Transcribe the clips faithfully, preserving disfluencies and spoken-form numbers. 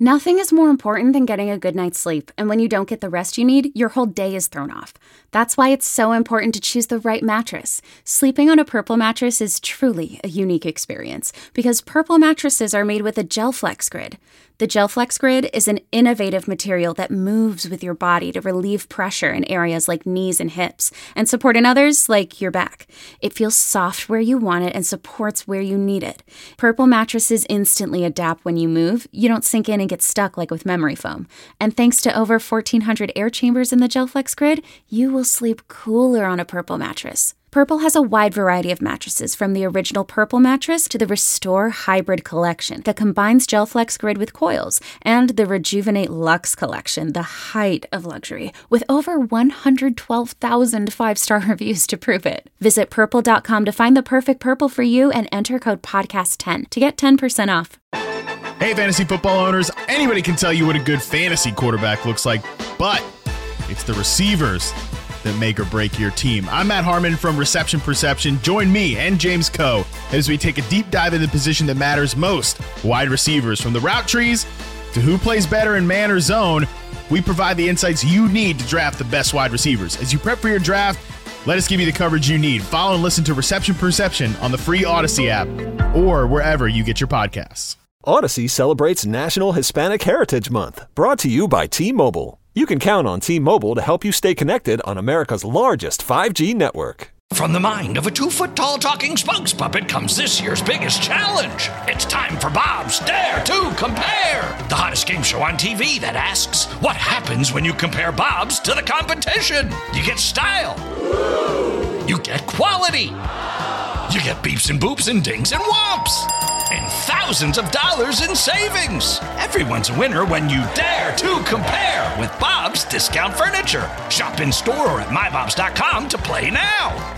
Nothing is more important than getting a good night's sleep, and when you don't get the rest you need, your whole day is thrown off. That's why it's so important to choose the right mattress. Sleeping on a Purple mattress is truly a unique experience, because Purple mattresses are made with a GelFlex Grid. The GelFlex Grid is an innovative material that moves with your body to relieve pressure in areas like knees and hips, and support in others like your back. It feels soft where you want it and supports where you need it. Purple mattresses instantly adapt when you move. You don't sink in and get stuck like with memory foam. And thanks to over fourteen hundred air chambers in the GelFlex Grid, you will sleep cooler on a Purple mattress. Purple has a wide variety of mattresses, from the original Purple mattress to the Restore Hybrid collection that combines GelFlex Grid with coils, and the Rejuvenate Luxe collection, the height of luxury, with over one hundred twelve thousand five-star reviews to prove it. Visit purple dot com to find the perfect Purple for you and enter code podcast ten to get ten percent off. Hey, fantasy football owners, anybody can tell you what a good fantasy quarterback looks like, but it's the receivers that make or break your team. I'm Matt Harmon from Reception Perception. Join me and James Coe as we take a deep dive into the position that matters most, wide receivers. From the route trees to who plays better in man or zone, we provide the insights you need to draft the best wide receivers. As you prep for your draft, let us give you the coverage you need. Follow and listen to Reception Perception on the free Odyssey app or wherever you get your podcasts. Odyssey celebrates National Hispanic Heritage Month, brought to you by T-Mobile. You can count on T-Mobile to help you stay connected on America's largest five G network. From the mind of a two-foot-tall talking spokes puppet comes this year's biggest challenge. It's time for Bob's Dare to Compare, the hottest game show on T V that asks, what happens when you compare Bob's to the competition? You get style. You get quality. You get beeps and boops and dings and whomps. And thousands of dollars in savings. Everyone's a winner when you dare to compare with Bob's Discount Furniture. Shop in store or at my bobs dot com to play now.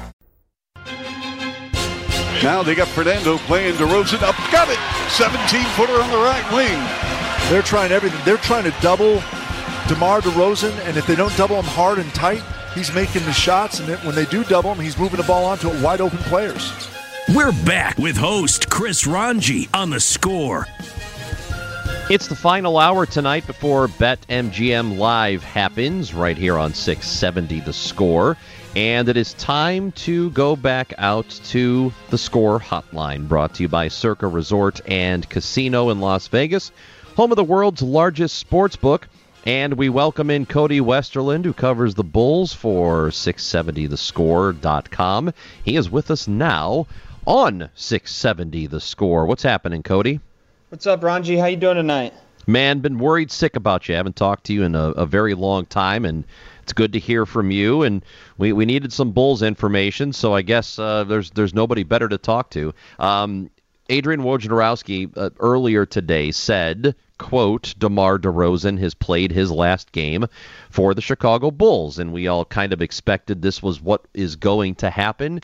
Now they got Fernando playing DeRozan up. Got it. seventeen-footer on the right wing. They're trying everything. They're trying to double DeMar DeRozan, and if they don't double him hard and tight, he's making the shots, and when they do double him, he's moving the ball onto wide open players. We're back with host Chris Ranji on The Score. It's the final hour tonight before BetMGM Live happens right here on six seventy The Score. And it is time to go back out to the Score Hotline, brought to you by Circa Resort and Casino in Las Vegas, home of the world's largest sports book. And we welcome in Cody Westerland, who covers the Bulls for six seventy the score dot com. He is with us now on six seventy The Score. What's happening, Cody? What's up, Ranji? How you doing tonight? Man, been worried sick about you. I haven't talked to you in a, a very long time, and it's good to hear from you. And we, we needed some Bulls information, so I guess uh, there's there's nobody better to talk to. Um, Adrian Wojnarowski uh, earlier today said, quote, DeMar DeRozan has played his last game for the Chicago Bulls, and we all kind of expected this was what is going to happen.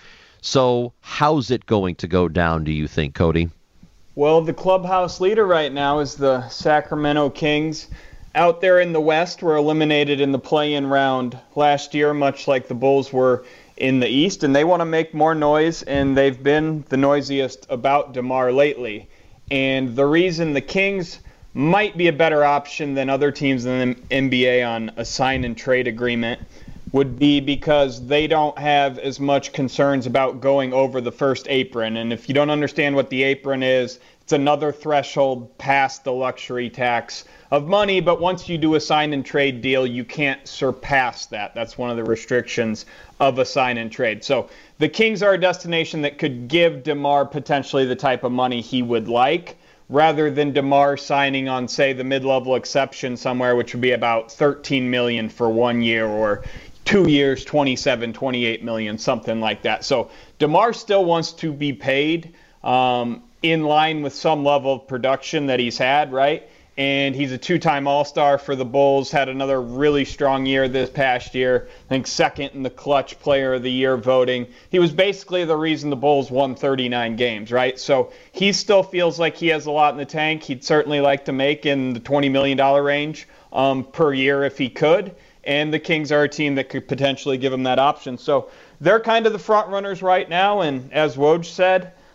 So how's it going to go down, do you think, Cody? Well, the clubhouse leader right now is the Sacramento Kings. Out there in the West, were eliminated in the play-in round last year, much like the Bulls were in the East, and they want to make more noise, and they've been the noisiest about DeMar lately. And the reason the Kings might be a better option than other teams in the N B A on a sign-and-trade agreement would be because they don't have as much concerns about going over the first apron. And if you don't understand what the apron is, it's another threshold past the luxury tax of money. But once you do a sign-and-trade deal, you can't surpass that. That's one of the restrictions of a sign-and-trade. So the Kings are a destination that could give DeMar potentially the type of money he would like, rather than DeMar signing on, say, the mid-level exception somewhere, which would be about thirteen million dollars for one year, or two years, twenty-seven, twenty-eight million dollars, something like that. So DeMar still wants to be paid um, in line with some level of production that he's had, right? And he's a two-time All-Star for the Bulls, had another really strong year this past year, I think second in the clutch player of the year voting. He was basically the reason the Bulls won thirty-nine games, right? So he still feels like he has a lot in the tank. He'd certainly like to make in the twenty million dollars range um, per year if he could. And the Kings are a team that could potentially give him that option. So they're kind of the front runners right now. And as Woj said,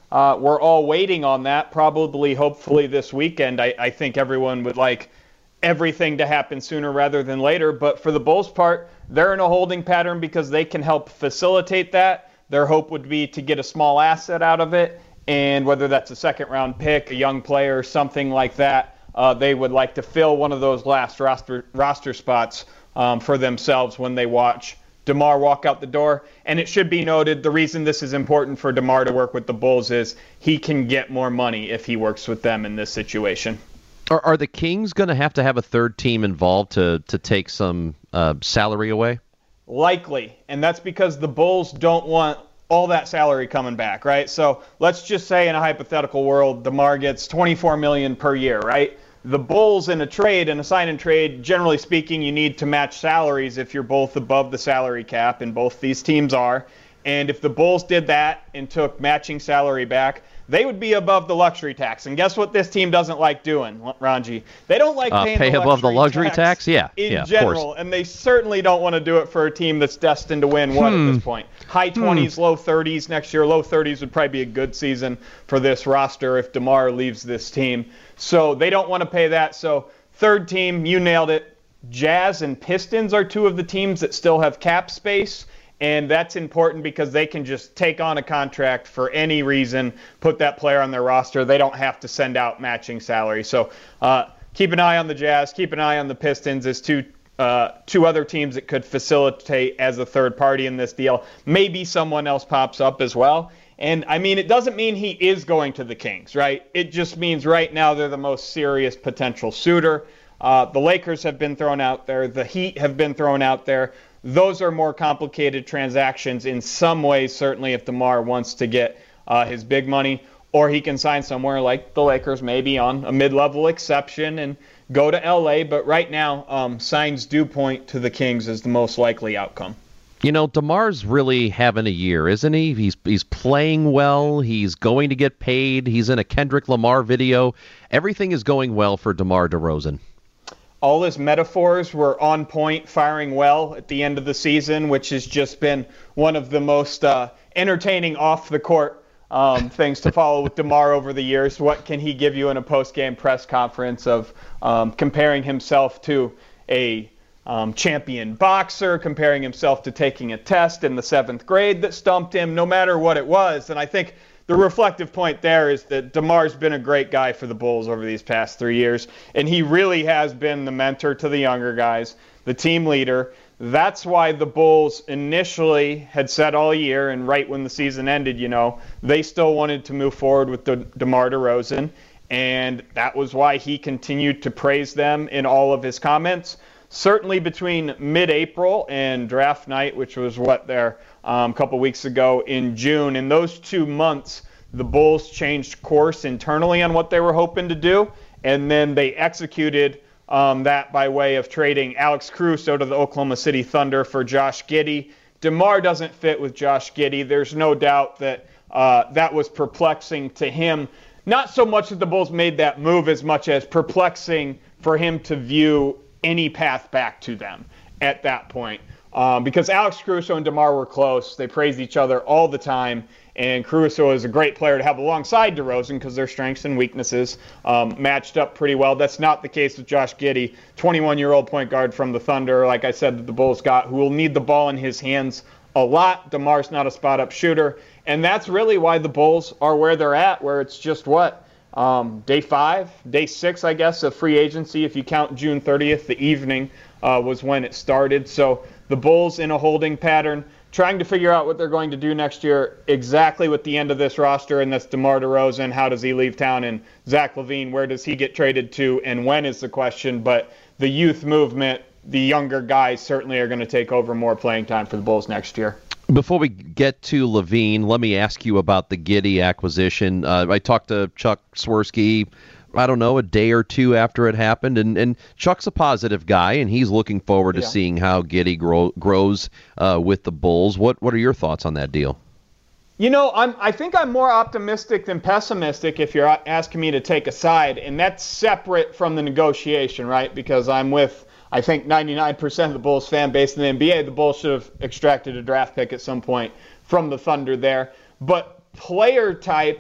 uh, we're all waiting on that, probably, hopefully this weekend. I, I think everyone would like everything to happen sooner rather than later. But for the Bulls' part, they're in a holding pattern because they can help facilitate that. Their hope would be to get a small asset out of it, and whether that's a second-round pick, a young player, something like that, uh, they would like to fill one of those last roster roster spots um, for themselves when they watch DeMar walk out the door. And it should be noted, the reason this is important for DeMar to work with the Bulls is he can get more money if he works with them in this situation. Are, are the Kings going to have to have a third team involved to, to take some uh, salary away? Likely, and that's because the Bulls don't want all that salary coming back, right? So let's just say in a hypothetical world, DeMar gets twenty-four million dollars per year, right? The Bulls in a trade, in a sign and trade, generally speaking, you need to match salaries if you're both above the salary cap, and both these teams are. And if the Bulls did that and took matching salary back, they would be above the luxury tax. And guess what this team doesn't like doing, Ranji? They don't like uh, paying pay the above luxury the luxury tax, tax? Yeah, in yeah, general. Of course. And they certainly don't want to do it for a team that's destined to win what hmm. at this point? High twenties, hmm. low thirties next year. Low thirties would probably be a good season for this roster if DeMar leaves this team. So they don't want to pay that. So third team, you nailed it. Jazz and Pistons are two of the teams that still have cap space. And that's important because they can just take on a contract for any reason, put that player on their roster. They don't have to send out matching salary. So uh, keep an eye on the Jazz. Keep an eye on the Pistons as two uh, two other teams that could facilitate as a third party in this deal. Maybe someone else pops up as well. And, I mean, it doesn't mean he is going to the Kings, right? It just means right now they're the most serious potential suitor. Uh, the Lakers have been thrown out there. The Heat have been thrown out there. Those are more complicated transactions in some ways, certainly if DeMar wants to get uh, his big money, or he can sign somewhere like the Lakers, maybe on a mid-level exception and go to L A. But right now, um, signs do point to the Kings as the most likely outcome. You know, DeMar's really having a year, isn't he? He's he's playing well. He's going to get paid. He's in a Kendrick Lamar video. Everything is going well for DeMar DeRozan. All his metaphors were on point, firing well at the end of the season, which has just been one of the most uh, entertaining off-the-court um, things to follow with DeMar over the years. What can he give you in a post-game press conference of um, comparing himself to a um, champion boxer, comparing himself to taking a test in the seventh grade that stumped him, no matter what it was. And I think the reflective point there is that DeMar's been a great guy for the Bulls over these past three years, and he really has been the mentor to the younger guys, the team leader. That's why the Bulls initially had said all year, and right when the season ended, you know, they still wanted to move forward with De- DeMar DeRozan, and that was why he continued to praise them in all of his comments. Certainly between mid-April and draft night, which was what there um, a couple weeks ago in June. In those two months, the Bulls changed course internally on what they were hoping to do, and then they executed um, that by way of trading Alex Caruso to the Oklahoma City Thunder for Josh Giddey. DeMar doesn't fit with Josh Giddey. There's no doubt that uh, that was perplexing to him. Not so much that the Bulls made that move as much as perplexing for him to view any path back to them at that point. Um, because Alex Caruso and DeMar were close. They praised each other all the time. And Caruso is a great player to have alongside DeRozan because their strengths and weaknesses um, matched up pretty well. That's not the case with Josh Giddey, twenty-one-year-old point guard from the Thunder, like I said, that the Bulls got, who will need the ball in his hands a lot. DeMar's not a spot-up shooter. And that's really why the Bulls are where they're at, where it's just what? Um, day five, day six, I guess, of free agency. If you count June thirtieth, the evening uh, was when it started. So the Bulls in a holding pattern, trying to figure out what they're going to do next year exactly with the end of this roster, and that's DeMar DeRozan. How does he leave town? And Zach LaVine, where does he get traded to, and when is the question? But the youth movement, the younger guys certainly are going to take over more playing time for the Bulls next year. Before we get to LaVine, let me ask you about the Giddey acquisition. Uh, I talked to Chuck Swirsky, I don't know, a day or two after it happened, and, and Chuck's a positive guy, and he's looking forward to yeah. seeing how Giddey grow, grows uh, with the Bulls. What what are your thoughts on that deal? You know, I'm, I think I'm more optimistic than pessimistic if you're asking me to take a side, and that's separate from the negotiation, right? Because I'm with, I think, ninety-nine percent of the Bulls fan base in the N B A. The Bulls should have extracted a draft pick at some point from the Thunder there. But player type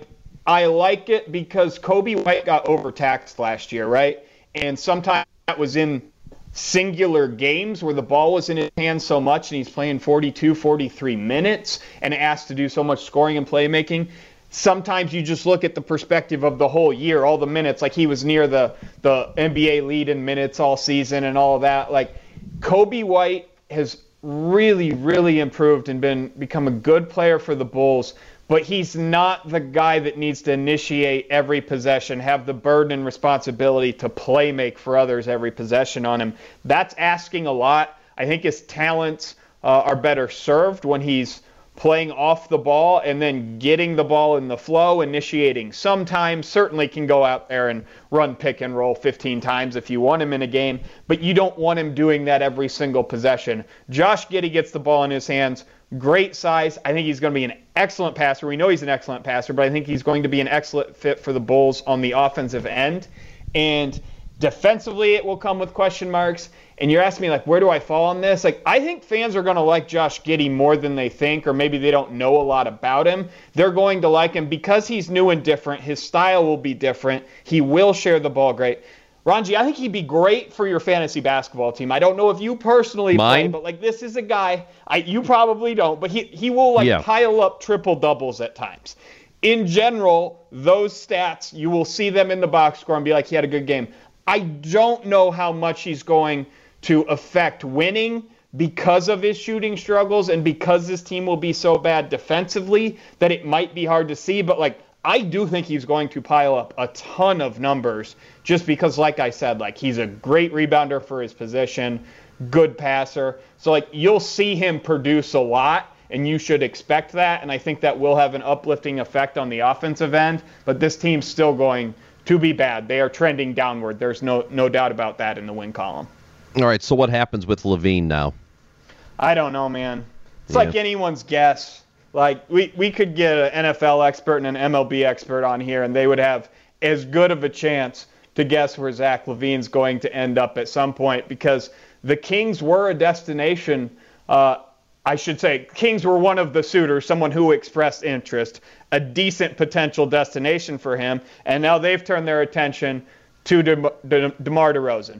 I like it because Coby White got overtaxed last year, right? And sometimes that was in singular games where the ball was in his hands so much and he's playing forty-two, forty-three minutes and asked to do so much scoring and playmaking. Sometimes you just look at the perspective of the whole year, all the minutes, like he was near the, the N B A lead in minutes all season and all of that. Like, Coby White has really, really improved and been become a good player for the Bulls, but he's not the guy that needs to initiate every possession, have the burden and responsibility to play make for others every possession on him. That's asking a lot. I think his talents uh, are better served when he's playing off the ball and then getting the ball in the flow, initiating sometimes. Certainly can go out there and run pick and roll fifteen times if you want him in a game, but you don't want him doing that every single possession. Josh Giddey gets the ball in his hands, great size. I think he's going to be an excellent passer. We know he's an excellent passer, but I think he's going to be an excellent fit for the Bulls on the offensive end. And defensively, it will come with question marks. And you're asking me, like, where do I fall on this? Like, I think fans are going to like Josh Giddey more than they think, or maybe they don't know a lot about him. They're going to like him because he's new and different. His style will be different. He will share the ball great. Ranji, I think he'd be great for your fantasy basketball team. I don't know if you personally Mine? play, but, like, this is a guy, I you probably don't, but he, he will, like, yeah. pile up triple-doubles at times. In general, those stats, you will see them in the box score and be like, he had a good game. I don't know how much he's going to affect winning because of his shooting struggles and because this team will be so bad defensively that it might be hard to see. But, like, I do think he's going to pile up a ton of numbers just because, like I said, like, he's a great rebounder for his position, good passer. So, like, you'll see him produce a lot, and you should expect that. And I think that will have an uplifting effect on the offensive end. But this team's still going to be bad. They are trending downward. There's no no doubt about that in the win column. All right, so what happens with LaVine now? I don't know, man. It's Yeah. like anyone's guess. Like, we, we could get an N F L expert and an M L B expert on here, and they would have as good of a chance to guess where Zach LaVine's going to end up at some point, because the Kings were a destination. Uh, I should say Kings were one of the suitors, someone who expressed interest, a decent potential destination for him, and now they've turned their attention to De- De- DeMar DeRozan.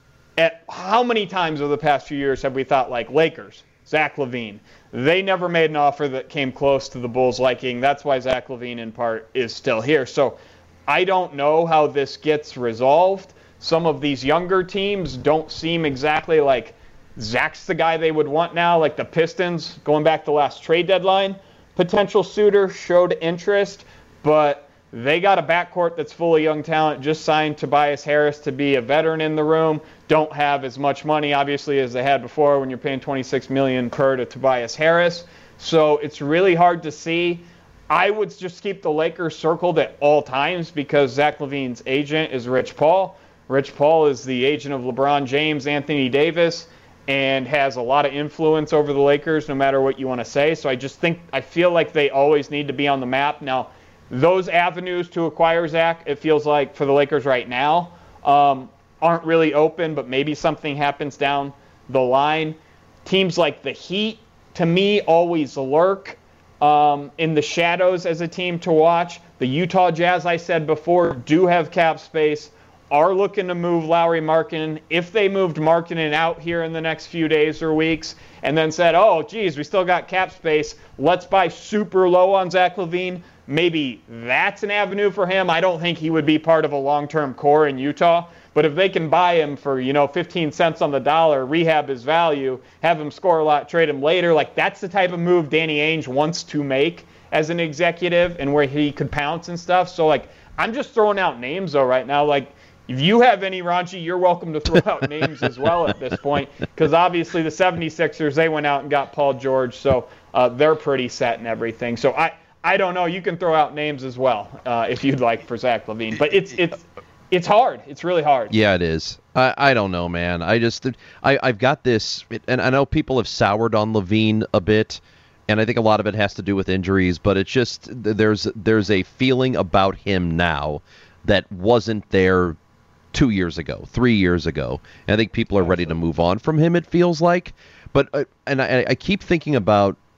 At how many times over the past few years have we thought, like, Lakers, Zach LaVine? They never made an offer that came close to the Bulls' liking. That's why Zach LaVine, in part, is still here. So I don't know how this gets resolved. Some of these younger teams don't seem exactly like Zach's the guy they would want now. Like the Pistons, going back to last trade deadline, potential suitor showed interest, but they got a backcourt that's full of young talent, just signed Tobias Harris to be a veteran in the room, don't have as much money, obviously, as they had before when you're paying twenty-six million dollars per to Tobias Harris. So it's really hard to see. I would just keep the Lakers circled at all times because Zach LaVine's agent is Rich Paul. Rich Paul is the agent of LeBron James, Anthony Davis, and has a lot of influence over the Lakers no matter what you want to say. So I just think, I feel like they always need to be on the map. Now, those avenues to acquire Zach, it feels like for the Lakers right now, um, aren't really open, but maybe something happens down the line. Teams like the Heat, to me, always lurk um, in the shadows as a team to watch. The Utah Jazz, I said before, do have cap space, are looking to move Lauri Markkanen. If they moved Markkanen out here in the next few days or weeks and then said, oh, geez, we still got cap space, let's buy super low on Zach LaVine, maybe that's an avenue for him. I don't think he would be part of a long-term core in Utah. But if they can buy him for, you know, fifteen cents on the dollar, rehab his value, have him score a lot, trade him later, like that's the type of move Danny Ainge wants to make as an executive and where he could pounce and stuff. So, like, I'm just throwing out names, though, right now. Like, if you have any, Ranji, you're welcome to throw out names as well at this point, because obviously the seventy-sixers, they went out and got Paul George, so uh, they're pretty set and everything. So I, I don't know. You can throw out names as well uh, if you'd like for Zach LaVine. But it's it's it's hard. It's really hard. Yeah, it is. I, I don't know, man. I just I I've got this, and I know people have soured on LaVine a bit, and I think a lot of it has to do with injuries. But it's just there's there's a feeling about him now that wasn't there two years ago, three years ago. And I think people are ready to move on from him, it feels like. But uh, and I, I keep thinking about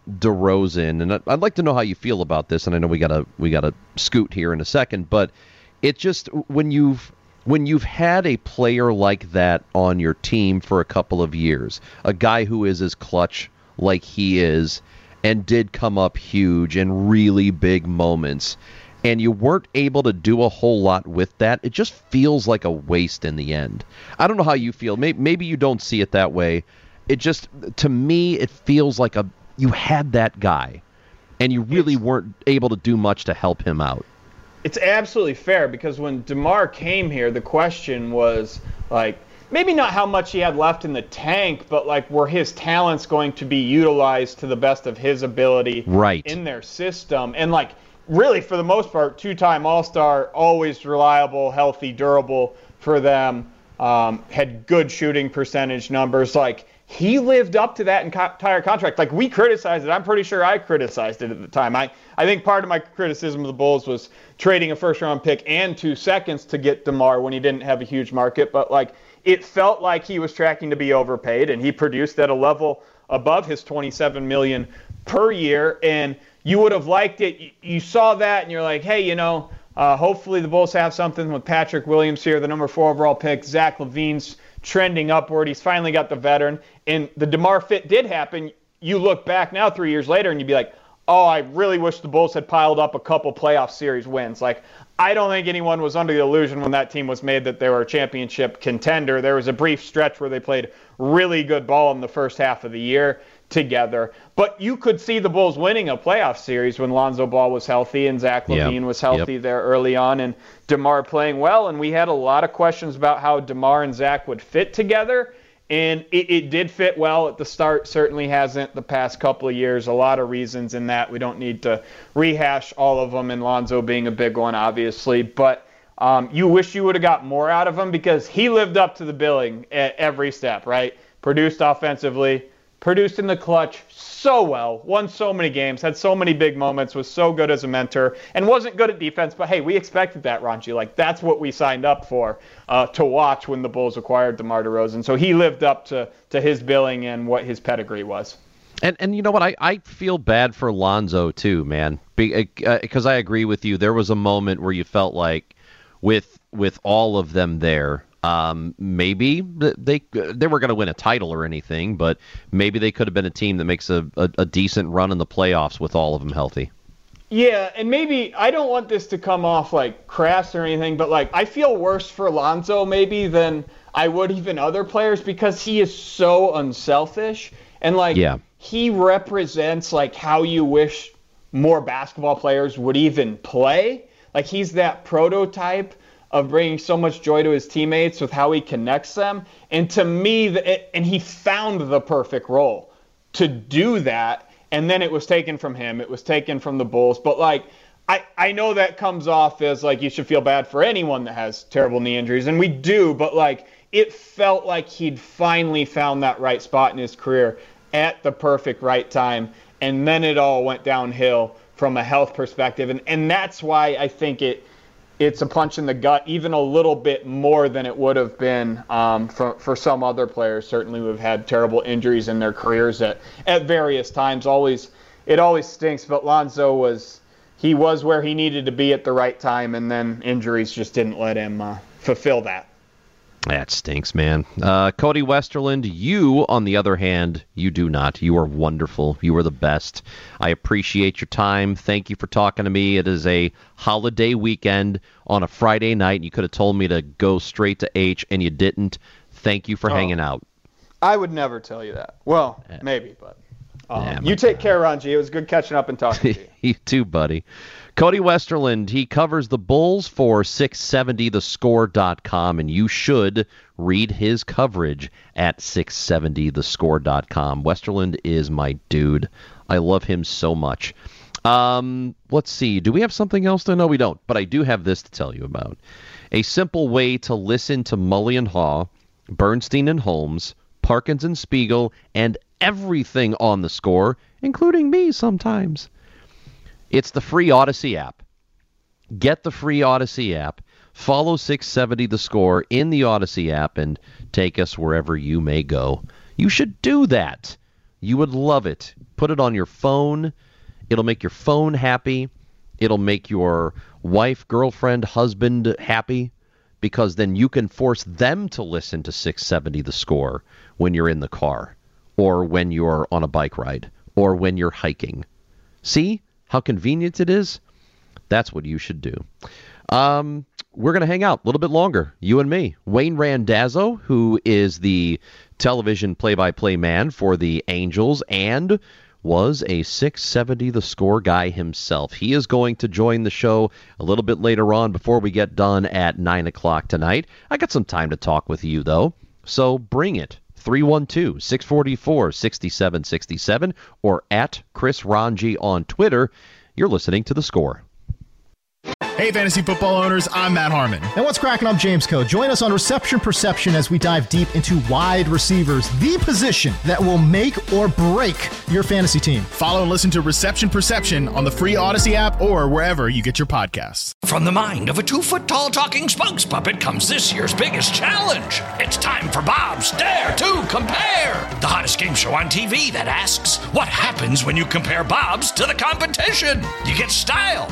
DeRozan, and I'd like to know how you feel about this, and I know we gotta we gotta scoot here in a second, but it just when you've when you've had a player like that on your team for a couple of years, a guy who is as clutch like he is, and did come up huge in really big moments, and you weren't able to do a whole lot with that, it just feels like a waste in the end. I don't know how you feel. Maybe, maybe you don't see it that way. It just, to me, it feels like a you had that guy, and you really it's, weren't able to do much to help him out. It's absolutely fair, because when DeMar came here, the question was, like, maybe not how much he had left in the tank, but, like, were his talents going to be utilized to the best of his ability right. in their system? And, like, really, for the most part, two-time All-Star, always reliable, healthy, durable for them, um, had good shooting percentage numbers. Like, he lived up to that entire contract. Like, we criticized it. I'm pretty sure I criticized it at the time. I, I think part of my criticism of the Bulls was trading a first-round pick and two seconds to get DeMar when he didn't have a huge market. But, like, it felt like he was tracking to be overpaid, and he produced at a level above his twenty-seven million dollars per year. And you would have liked it. You saw that, and you're like, hey, you know, uh, hopefully the Bulls have something with Patrick Williams here, the number four overall pick. Zach LaVine's trending upward. He's finally got the veteran. And the DeMar fit did happen. You look back now three years later, and you'd be like, oh, I really wish the Bulls had piled up a couple playoff series wins. Like, I don't think anyone was under the illusion when that team was made that they were a championship contender. There was a brief stretch where they played really good ball in the first half of the year together. But you could see the Bulls winning a playoff series when Lonzo Ball was healthy and Zach LaVine yep. was healthy yep. there early on, and DeMar playing well. And we had a lot of questions about how DeMar and Zach would fit together. And it, it did fit well at the start, certainly hasn't the past couple of years. A lot of reasons in that. We don't need to rehash all of them, and Lonzo being a big one, obviously. But um, you wish you would have got more out of him, because he lived up to the billing at every step, right? Produced offensively, produced in the clutch so well, won so many games, had so many big moments, was so good as a mentor, and wasn't good at defense. But, hey, we expected that, Ranji. Like, that's what we signed up for, uh, to watch when the Bulls acquired DeMar DeRozan. So he lived up to, to his billing and what his pedigree was. And and you know what? I, I feel bad for Lonzo, too, man, because uh, I agree with you. There was a moment where you felt like with with all of them there, Um, maybe they they were going to win a title or anything, but maybe they could have been a team that makes a, a, a decent run in the playoffs with all of them healthy. Yeah, and maybe I don't want this to come off like crass or anything, but like I feel worse for Lonzo maybe than I would even other players, because he is so unselfish, and like yeah. he represents like how you wish more basketball players would even play. Like, he's that prototype of bringing so much joy to his teammates with how he connects them. And to me, the, and he found the perfect role to do that. And then it was taken from him. It was taken from the Bulls. But, like, I, I know that comes off as, like, you should feel bad for anyone that has terrible knee injuries. And we do. But, like, it felt like he'd finally found that right spot in his career at the perfect right time. And then it all went downhill from a health perspective. And, and that's why I think it it's a punch in the gut, even a little bit more than it would have been um, for, for some other players, certainly who have had terrible injuries in their careers at, at various times. Always, it always stinks, but Lonzo was, he was where he needed to be at the right time, and then injuries just didn't let him uh, fulfill that. That stinks, man. Uh, Cody Westerlund, you, on the other hand, you do not. You are wonderful. You are the best. I appreciate your time. Thank you for talking to me. It is a holiday weekend on a Friday night, and you could have told me to go straight to H, and you didn't. Thank you for oh, hanging out. I would never tell you that. Well, yeah. maybe, but um, yeah, you take God. care, Ranji. It was good catching up and talking to you. You too, buddy. Cody Westerlund, he covers the Bulls for six seventy the score dot com, and you should read his coverage at six seventy the score dot com. Westerlund is my dude. I love him so much. Um, let's see. Do we have something else to know? We don't, but I do have this to tell you about. A simple way to listen to Mully and Haw, Bernstein and Holmes, Parkins and Spiegel, and everything on the Score, including me sometimes. It's the free Odyssey app. Get the free Odyssey app. Follow six seventy The Score in the Odyssey app and take us wherever you may go. You should do that. You would love it. Put it on your phone. It'll make your phone happy. It'll make your wife, girlfriend, husband happy, because then you can force them to listen to six seventy The Score when you're in the car, or when you're on a bike ride, or when you're hiking. See how convenient it is? That's what you should do. Um, we're going to hang out a little bit longer, you and me. Wayne Randazzo, who is the television play-by-play man for the Angels and was a six seventy The Score guy himself. He is going to join the show a little bit later on before we get done at nine o'clock tonight. I got some time to talk with you, though, so bring it. three one two, six four four, six seven six seven or at Chris Ranji on Twitter. You're listening to The Score. Hey, fantasy football owners, I'm Matt Harmon. And what's cracking? I'm James Coe. Join us on Reception Perception as we dive deep into wide receivers, the position that will make or break your fantasy team. Follow and listen to Reception Perception on the free Odyssey app or wherever you get your podcasts. From the mind of a two-foot-tall talking spokes puppet comes this year's biggest challenge. It's time for Bob's Dare to Compare, the hottest game show on T V that asks, what happens when you compare Bob's to the competition? You get style.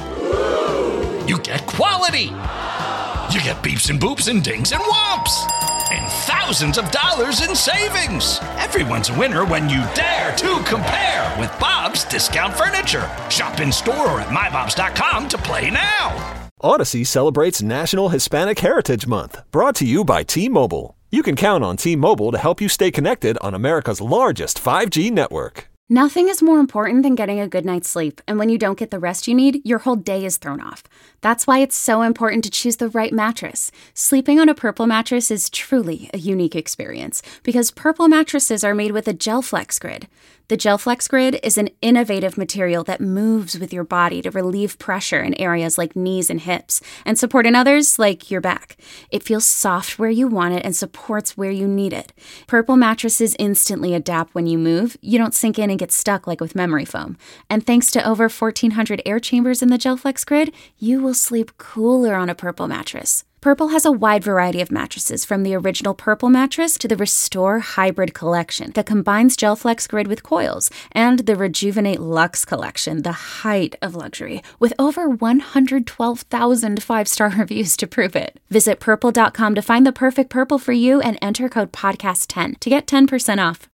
You get quality. You get beeps and boops and dings and whomps. And thousands of dollars in savings. Everyone's a winner when you dare to compare with Bob's Discount Furniture. Shop in store or at my bobs dot com to play now. Odyssey celebrates National Hispanic Heritage Month, brought to you by T-Mobile. You can count on T-Mobile to help you stay connected on America's largest five G network. Nothing is more important than getting a good night's sleep, and when you don't get the rest you need, your whole day is thrown off. That's why it's so important to choose the right mattress. Sleeping on a Purple mattress is truly a unique experience, because Purple mattresses are made with a GelFlex Grid. The GelFlex Grid is an innovative material that moves with your body to relieve pressure in areas like knees and hips, and support in others like your back. It feels soft where you want it and supports where you need it. Purple mattresses instantly adapt when you move. You don't sink in and get stuck like with memory foam. And thanks to over fourteen hundred air chambers in the GelFlex Grid, you will sleep cooler on a Purple mattress. Purple has a wide variety of mattresses, from the original Purple mattress to the Restore Hybrid collection that combines GelFlex Grid with coils, and the Rejuvenate Luxe collection, the height of luxury, with over one hundred twelve thousand five-star reviews to prove it. Visit purple dot com to find the perfect Purple for you and enter code podcast ten to get ten percent off.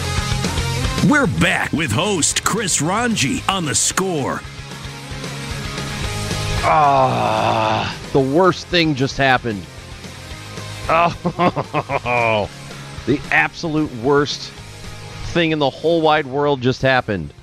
We're back with host Chris Ranji on The Score. Ah, the worst thing just happened. Oh, the absolute worst thing in the whole wide world just happened.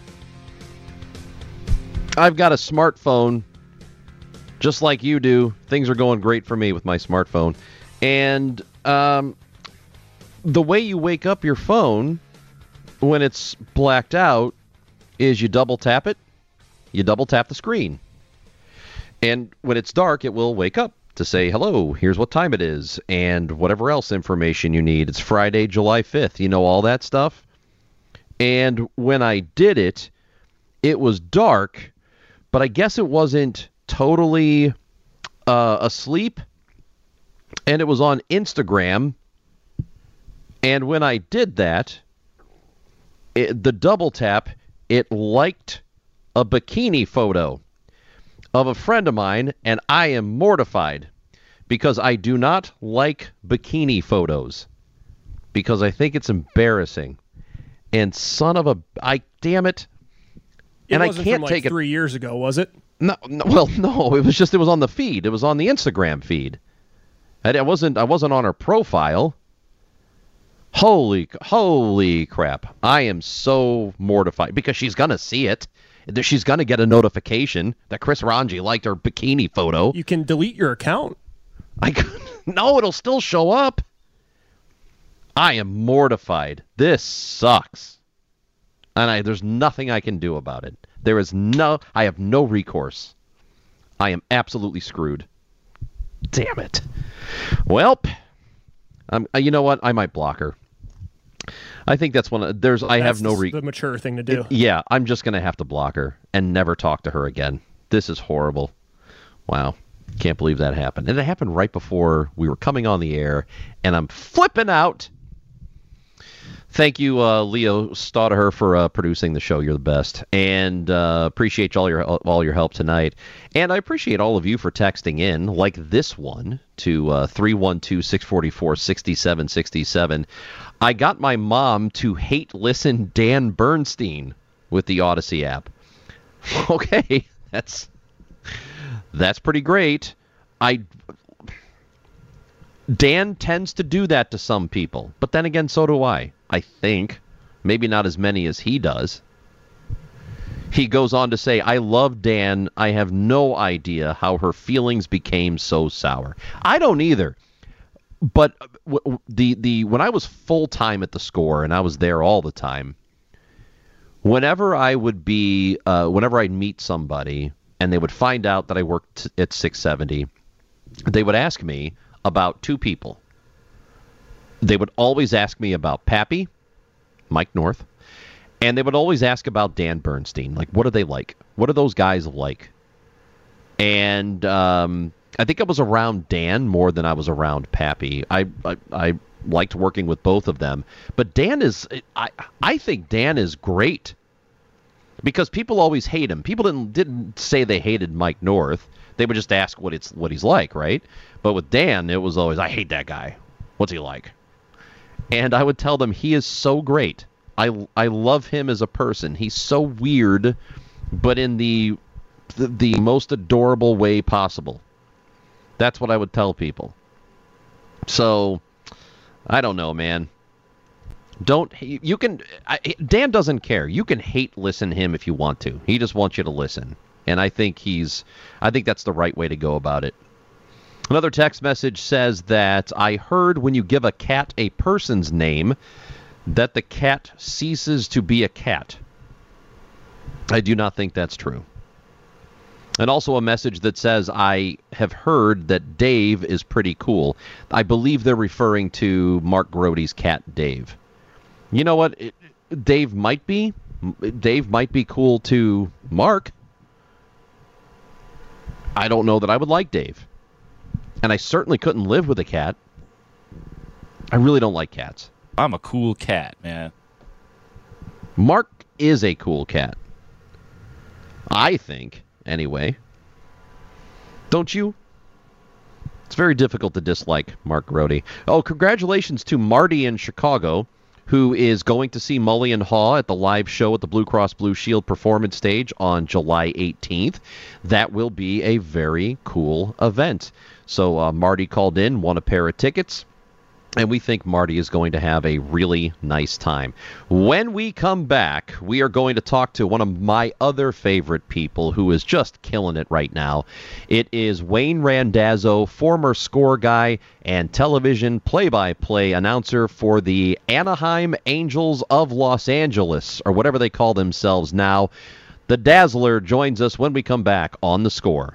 I've got a smartphone, just like you do. Things are going great for me with my smartphone. And um, the way you wake up your phone when it's blacked out is you double tap it, you double tap the screen. And when it's dark, it will wake up to say, hello, here's what time it is, and whatever else information you need. It's Friday, July fifth. You know, all that stuff. And when I did it, it was dark, but I guess it wasn't totally uh, asleep. And it was on Instagram. And when I did that, it, the double tap, it liked a bikini photo of a friend of mine, and I am mortified because I do not like bikini photos because I think it's embarrassing. And son of a, I damn it, it and I wasn't can't from like take it. Three years ago, was it? No, no, well, no, it was just it was on the feed. It was on the Instagram feed. I, I wasn't I wasn't on her profile. Holy, holy crap! I am so mortified because she's gonna see it. She's going to get a notification that Chris Ranji liked her bikini photo. You can delete your account. I No, it'll still show up. I am mortified. This sucks. And I, there's nothing I can do about it. There is no, I have no recourse. I am absolutely screwed. Damn it. Well, um, you know what? I might block her. I think that's one of, there's, I That's have no the, re- the mature thing to do. It, yeah, I'm just going to have to block her and never talk to her again. This is horrible. Wow. Can't believe that happened. And it happened right before we were coming on the air, and I'm flipping out. Thank you, uh, Leo Staudaher, for uh, producing the show. You're the best, and uh, appreciate all your all your help tonight. And I appreciate all of you for texting in, like this one, to uh, three one two, six four four, six seven six seven. I got my mom to hate listen Dan Bernstein with the Odyssey app. Okay, that's that's pretty great. I Dan tends to do that to some people, but then again, so do I. I think. Maybe not as many as he does. He goes on to say, I love Dan. I have no idea how her feelings became so sour. I don't either. But the the when I was full-time at the Score, and I was there all the time, whenever I would be, uh, whenever I'd meet somebody, and they would find out that I worked at six seventy, they would ask me about two people. They would always ask me about Pappy, Mike North, and they would always ask about Dan Bernstein. Like, what are they like? What are those guys like? And um, I think I was around Dan more than I was around Pappy. I, I I liked working with both of them. But Dan is, I I think Dan is great. Because people always hate him. People didn't didn't say they hated Mike North. They would just ask what it's what he's like, right? But with Dan, it was always, I hate that guy. What's he like? And I would tell them he is so great. I, I love him as a person. He's so weird, but in the, the the most adorable way possible. That's what I would tell people. So, I don't know, man. Don't you can I, Dan doesn't care. You can hate listen him if you want to. He just wants you to listen. And I think he's I think that's the right way to go about it. Another text message says that I heard when you give a cat a person's name that the cat ceases to be a cat. I do not think that's true. And also a message that says I have heard that Dave is pretty cool. I believe they're referring to Mark Grote's cat, Dave. You know what? It, Dave might be. Dave might be cool to Mark. I don't know that I would like Dave. And I certainly couldn't live with a cat. I really don't like cats. I'm a cool cat, man. Mark is a cool cat. I think, anyway. Don't you? It's very difficult to dislike Mark Grote. Oh, congratulations to Marty in Chicago, who is going to see Mully and Haw at the live show at the Blue Cross Blue Shield Performance Stage on July eighteenth. That will be a very cool event. So uh, Marty called in, won a pair of tickets, and we think Marty is going to have a really nice time. When we come back, we are going to talk to one of my other favorite people who is just killing it right now. It is Wayne Randazzo, former Score guy and television play-by-play announcer for the Anaheim Angels of Los Angeles, or whatever they call themselves now. The Dazzler joins us when we come back on The Score.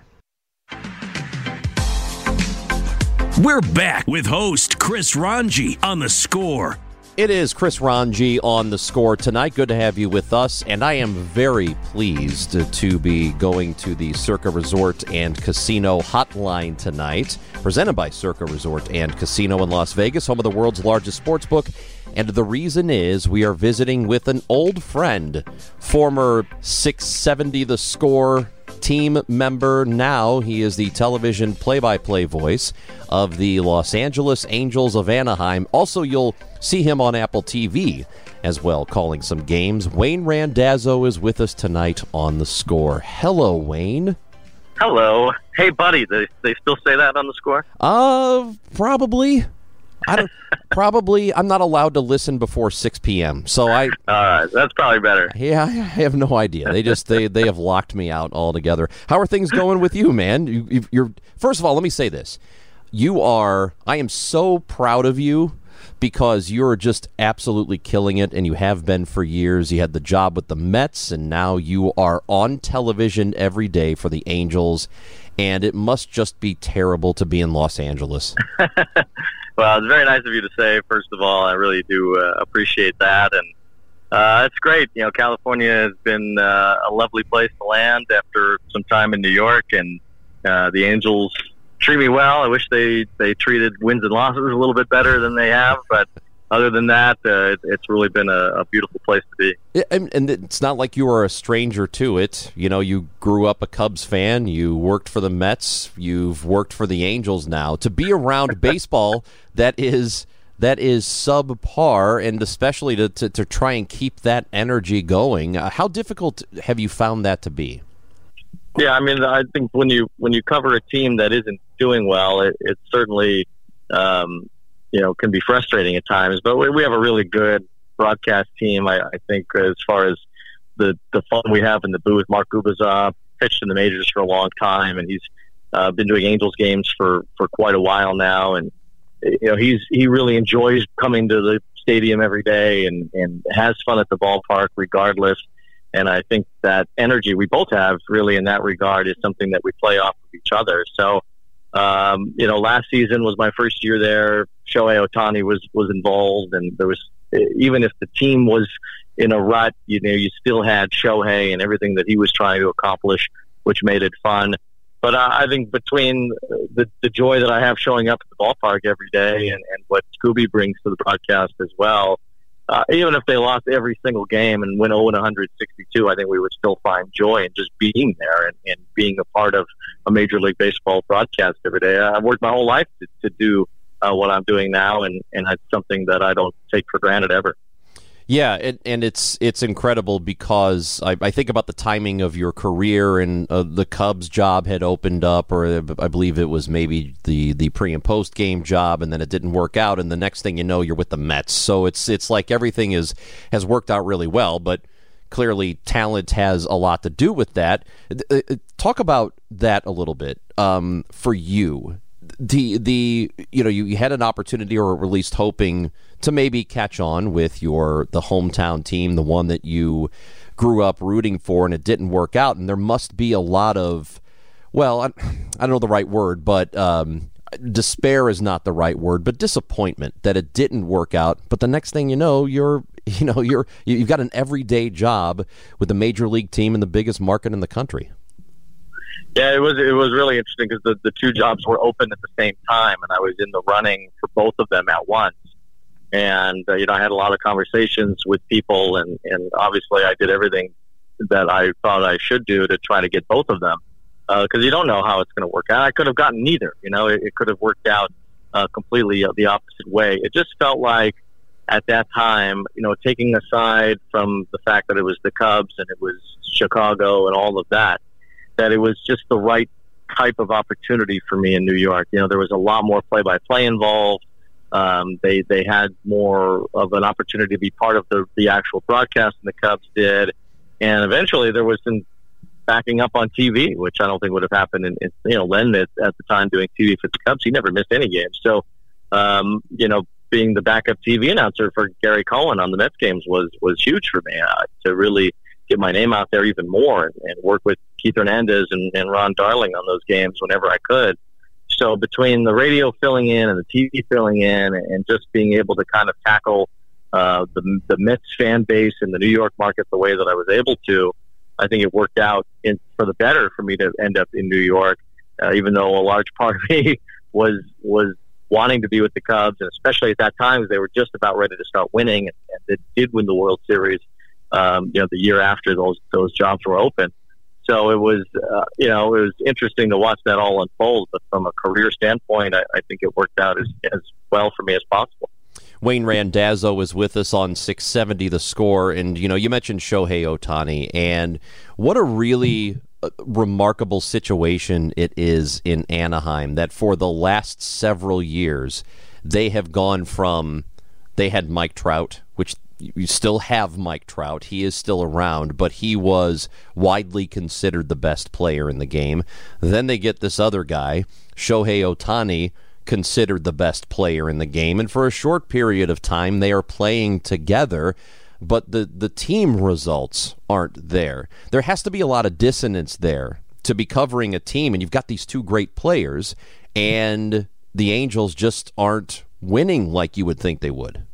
We're back with host Chris Ranji on The Score. It is Chris Ranji on The Score tonight. Good to have you with us, and I am very pleased to be going to the Circa Resort and Casino Hotline tonight, presented by Circa Resort and Casino in Las Vegas, home of the world's largest sports book. And the reason is we are visiting with an old friend, former six seventy The Score team member. Now he is the television play-by-play voice of the Los Angeles Angels of Anaheim. Also, you'll see him on Apple T V as well, calling some games. Wayne Randazzo is with us tonight on The Score. Hello, Wayne. Hello. Hey, buddy. They they still say that on The Score? Uh, probably. I don't. Probably, I'm not allowed to listen before six p.m. So I. All right, that's probably better. Yeah, I have no idea. They just they they have locked me out altogether. How are things going with you, man? You, you're first of all, let me say this: you are. I am so proud of you because you're just absolutely killing it, and you have been for years. You had the job with the Mets, and now you are on television every day for the Angels, and it must just be terrible to be in Los Angeles. Well, it's very nice of you to say, first of all. I really do uh, appreciate that. And uh, it's great. You know, California has been uh, a lovely place to land after some time in New York. And uh, the Angels treat me well. I wish they, they treated wins and losses a little bit better than they have. But other than that, uh, it, it's really been a, a beautiful place to be. Yeah, and, and it's not like you were a stranger to it. You know, you grew up a Cubs fan. You worked for the Mets. You've worked for the Angels now. To be around baseball that is that is subpar, and especially to, to, to try and keep that energy going, uh, how difficult have you found that to be? Yeah, I mean, I think when you when you cover a team that isn't doing well, it, it certainly um, you know can be frustrating at times. But we, we have a really good broadcast team. I, I think as far as the the fun we have in the booth, Mark Gubicza pitched in the majors for a long time, and he's uh, been doing Angels games for, for quite a while now. And you know, he's he really enjoys coming to the stadium every day and, and has fun at the ballpark regardless. And I think that energy we both have really in that regard is something that we play off of each other. So, um, you know, last season was my first year there. Shohei Ohtani was, was involved, and there was, even if the team was in a rut, you know, you still had Shohei and everything that he was trying to accomplish, which made it fun. But uh, I think between the, the joy that I have showing up at the ballpark every day and, and what Scooby brings to the broadcast as well, Uh, even if they lost every single game and went oh and one sixty-two, I think we would still find joy in just being there and, and being a part of a Major League Baseball broadcast every day. I've worked my whole life to, to do uh, what I'm doing now, and, and it's something that I don't take for granted ever. Yeah, it, and it's it's incredible because I, I think about the timing of your career, and uh, the Cubs job had opened up, or I believe it was maybe the, the pre and post game job, and then it didn't work out, and the next thing you know, you're with the Mets. So it's it's like everything is has worked out really well, but clearly talent has a lot to do with that. Talk about that a little bit um, for you. The the you know you, you had an opportunity, or at least hoping to maybe catch on with your the hometown team, the one that you grew up rooting for, and it didn't work out. And there must be a lot of, well, I, I don't know the right word, but um, despair is not the right word, but disappointment that it didn't work out. But the next thing you know, you're you know you're you've got an everyday job with the major league team in the biggest market in the country. Yeah, it was it was really interesting because the, the two jobs were open at the same time, and I was in the running for both of them at once. And, uh, you know, I had a lot of conversations with people, and, and obviously I did everything that I thought I should do to try to get both of them, because uh, you don't know how it's going to work out. I could have gotten neither. You know, it, it could have worked out uh, completely the opposite way. It just felt like at that time, you know, taking aside from the fact that it was the Cubs and it was Chicago and all of that, that it was just the right type of opportunity for me in New York. You know, there was a lot more play-by-play involved. Um, they they had more of an opportunity to be part of the, the actual broadcast than the Cubs did. And eventually there was some backing up on T V, which I don't think would have happened. In, in you know, Len at, at the time doing T V for the Cubs, he never missed any games. So, um, you know, being the backup T V announcer for Gary Cohen on the Mets games was, was huge for me uh, to really get my name out there even more and, and work with Keith Hernandez and, and Ron Darling on those games whenever I could. So between the radio filling in and the T V filling in and just being able to kind of tackle uh, the, the Mets fan base in the New York market the way that I was able to, I think it worked out in, for the better for me to end up in New York, uh, even though a large part of me was was wanting to be with the Cubs, and especially at that time because they were just about ready to start winning, and, and they did win the World Series, um, you know, the year after those those jobs were open. So it was, uh, you know, it was interesting to watch that all unfold. But from a career standpoint, I, I think it worked out as, as well for me as possible. Wayne Randazzo is with us on six seventy The Score. And, you know, you mentioned Shohei Ohtani. And what a really uh, remarkable situation it is in Anaheim that for the last several years, they have gone from, they had Mike Trout, which you still have Mike Trout. He is still around, but he was widely considered the best player in the game. Then they get this other guy, Shohei Ohtani, considered the best player in the game. And for a short period of time, they are playing together, but the, the team results aren't there. There has to be a lot of dissonance there to be covering a team, and you've got these two great players, and the Angels just aren't winning like you would think they would.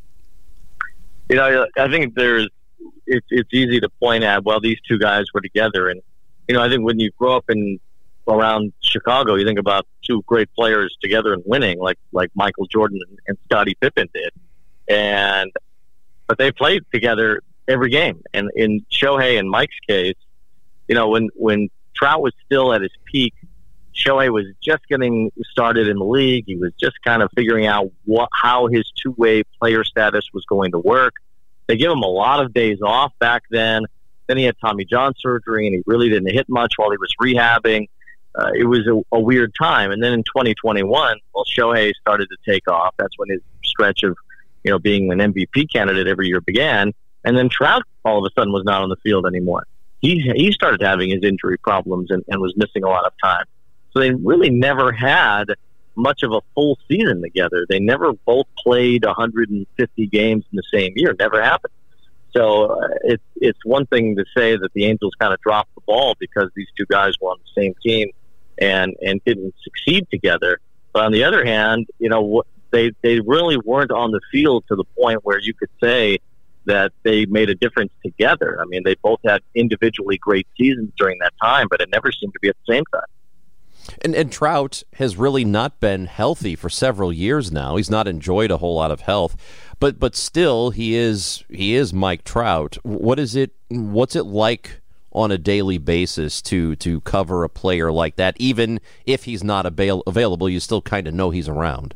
You know, I think there's it's it's easy to point at, well, these two guys were together, and you know, I think when you grow up in around Chicago, you think about two great players together and winning, like like Michael Jordan and, and Scottie Pippen did, and but they played together every game. And in Shohei and Mike's case, you know, when when Trout was still at his peak, Shohei was just getting started in the league. He was just kind of figuring out what how his two-way player status was going to work. They gave him a lot of days off back then. Then he had Tommy John surgery, and he really didn't hit much while he was rehabbing. Uh, it was a, a weird time. And then in twenty twenty-one, well, Shohei started to take off. That's when his stretch of, you know, being an M V P candidate every year began. And then Trout all of a sudden was not on the field anymore. He he started having his injury problems and, and was missing a lot of time. So they really never had much of a full season together. They never both played one hundred fifty games in the same year. It never happened. So uh, it's it's one thing to say that the Angels kind of dropped the ball because these two guys were on the same team and and didn't succeed together. But on the other hand, you know, they they really weren't on the field to the point where you could say that they made a difference together. I mean, they both had individually great seasons during that time, but it never seemed to be at the same time. And, and Trout has really not been healthy for several years now. He's not enjoyed a whole lot of health, but but still, he is he is Mike Trout. What is it? What's it like on a daily basis to to cover a player like that? Even if he's not avail- available, you still kind of know he's around.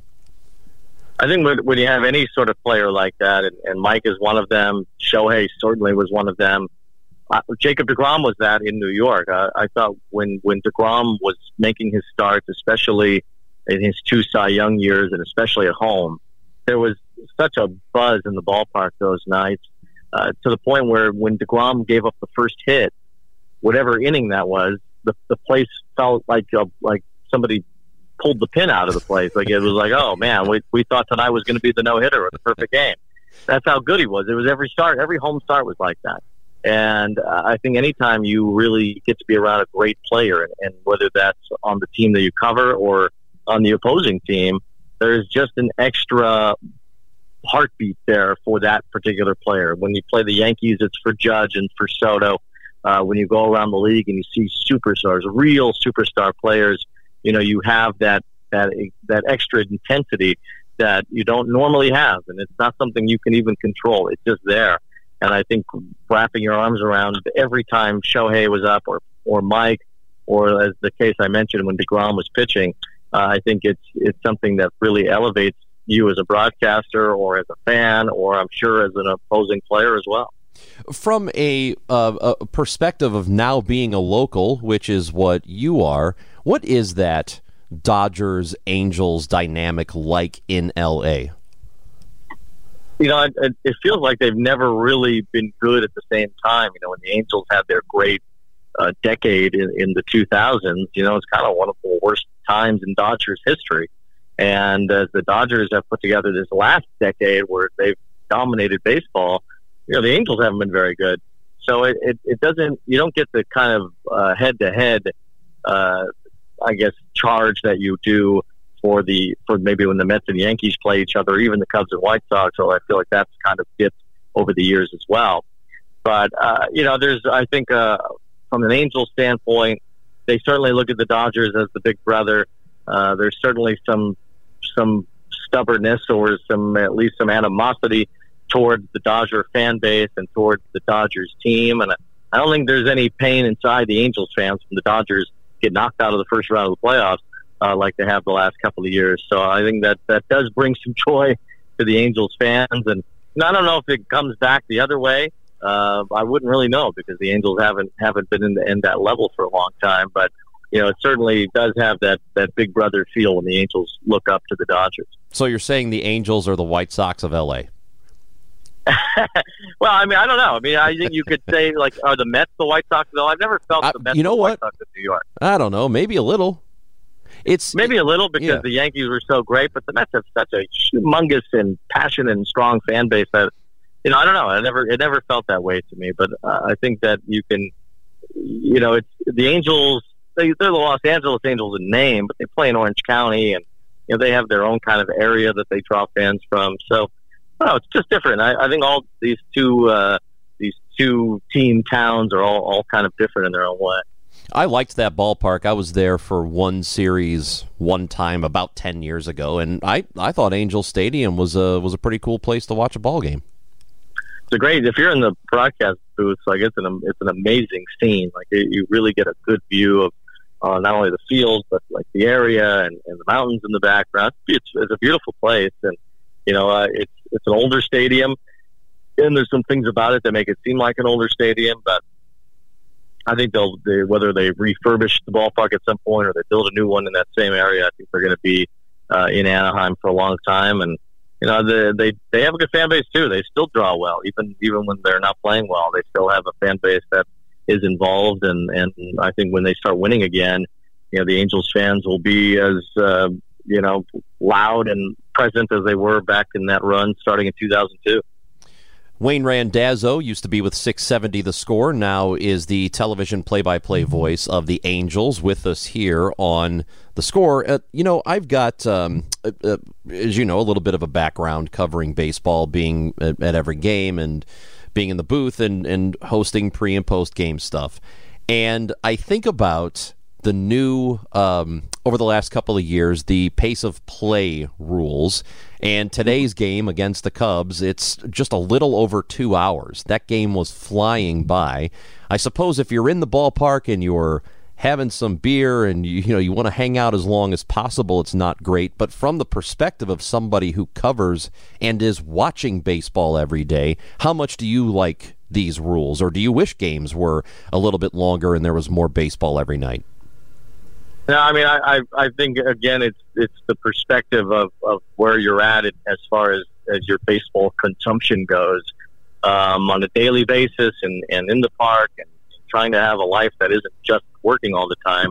I think when, when you have any sort of player like that, and, and Mike is one of them, Shohei certainly was one of them. Uh, Jacob deGrom was that in New York. Uh, I thought when, when deGrom was making his starts, especially in his two Cy Young years and especially at home, there was such a buzz in the ballpark those nights uh, to the point where when deGrom gave up the first hit, whatever inning that was, the, the place felt like a, like somebody pulled the pin out of the place. Like it was like, oh man, we we thought tonight was going to be the no-hitter or the perfect game. That's how good he was. It was every start, every home start was like that. And uh, I think anytime you really get to be around a great player, and, and whether that's on the team that you cover or on the opposing team, there's just an extra heartbeat there for that particular player. When you play the Yankees, it's for Judge and for Soto. Uh, when you go around the league and you see superstars, real superstar players, you know, you have that, that, that extra intensity that you don't normally have. And it's not something you can even control. It's just there. And I think wrapping your arms around every time Shohei was up or, or Mike, or as the case I mentioned when deGrom was pitching, uh, I think it's it's something that really elevates you as a broadcaster or as a fan, or I'm sure as an opposing player as well. From a, uh, a perspective of now being a local, which is what you are, what is that Dodgers-Angels dynamic like in L A? You know, it, it feels like they've never really been good at the same time. You know, when the Angels had their great uh, decade in, in the two thousands, you know, it's kind of one of the worst times in Dodgers history. And as the Dodgers have put together this last decade where they've dominated baseball, you know, the Angels haven't been very good. So it, it, it doesn't, you don't get the kind of uh, head-to-head, uh, I guess, charge that you do for the for maybe when the Mets and Yankees play each other, or even the Cubs and White Sox. So I feel like that's kind of dipped over the years as well. But, uh, you know, there's, I think, uh, from an Angels standpoint, they certainly look at the Dodgers as the big brother. Uh, there's certainly some some stubbornness or some at least some animosity towards the Dodger fan base and towards the Dodgers team. And I don't think there's any pain inside the Angels fans when the Dodgers get knocked out of the first round of the playoffs uh, like they have the last couple of years. So I think that that does bring some joy to the Angels fans. And I don't know if it comes back the other way. Uh, I wouldn't really know because the Angels haven't haven't been in, the, in that level for a long time. But, you know, it certainly does have that, that big brother feel when the Angels look up to the Dodgers. So you're saying the Angels are the White Sox of L A? Well, I mean, I don't know. I mean, I think you could say, like, are the Mets the White Sox? Though I've never felt I, the Mets you know the what? White Sox of New York. I don't know. Maybe a little. It's Maybe a little because yeah. the Yankees were so great, but the Mets have such a humongous and passionate and strong fan base that, you know, I don't know. I never, it never felt that way to me. But uh, I think that you can, you know, it's the Angels. They, they're the Los Angeles Angels in name, but they play in Orange County, and you know they have their own kind of area that they draw fans from. So, I don't know, it's just different. I, I think all these two uh, these two team towns are all, all kind of different in their own way. I liked that ballpark. I was there for one series one time about ten years ago, and I, I thought Angel Stadium was a was a pretty cool place to watch a ball game. It's a great, if you're in the broadcast booth, like it's an it's an amazing scene. Like it, you really get a good view of uh, not only the field but like the area and, and the mountains in the background. It's, it's a beautiful place, and you know uh, it's it's an older stadium, and there's some things about it that make it seem like an older stadium, but I think they'll they, whether they refurbish the ballpark at some point or they build a new one in that same area. I think they're going to be uh, in Anaheim for a long time, and you know they, they they have a good fan base too. They still draw well, even even when they're not playing well. They still have a fan base that is involved, and, and I think when they start winning again, you know the Angels fans will be as uh, you know loud and present as they were back in that run starting in two thousand two. Wayne Randazzo used to be with six seventy The Score, now is the television play-by-play voice of the Angels, with us here on The Score. Uh, you know, I've got, um, uh, uh, as you know, a little bit of a background covering baseball, being at, at every game and being in the booth and, and hosting pre- and post-game stuff. And I think about the new, um, over the last couple of years, the pace of play rules. And today's game against the Cubs, it's just a little over two hours. That game was flying by. I suppose if you're in the ballpark and you're having some beer and you, you know you want to hang out as long as possible, it's not great. But from the perspective of somebody who covers and is watching baseball every day, how much do you like these rules? Or do you wish games were a little bit longer and there was more baseball every night? No, I mean, I, I, I think, again, it's it's the perspective of, of where you're at as far as, as your baseball consumption goes um, on a daily basis and, and in the park and trying to have a life that isn't just working all the time.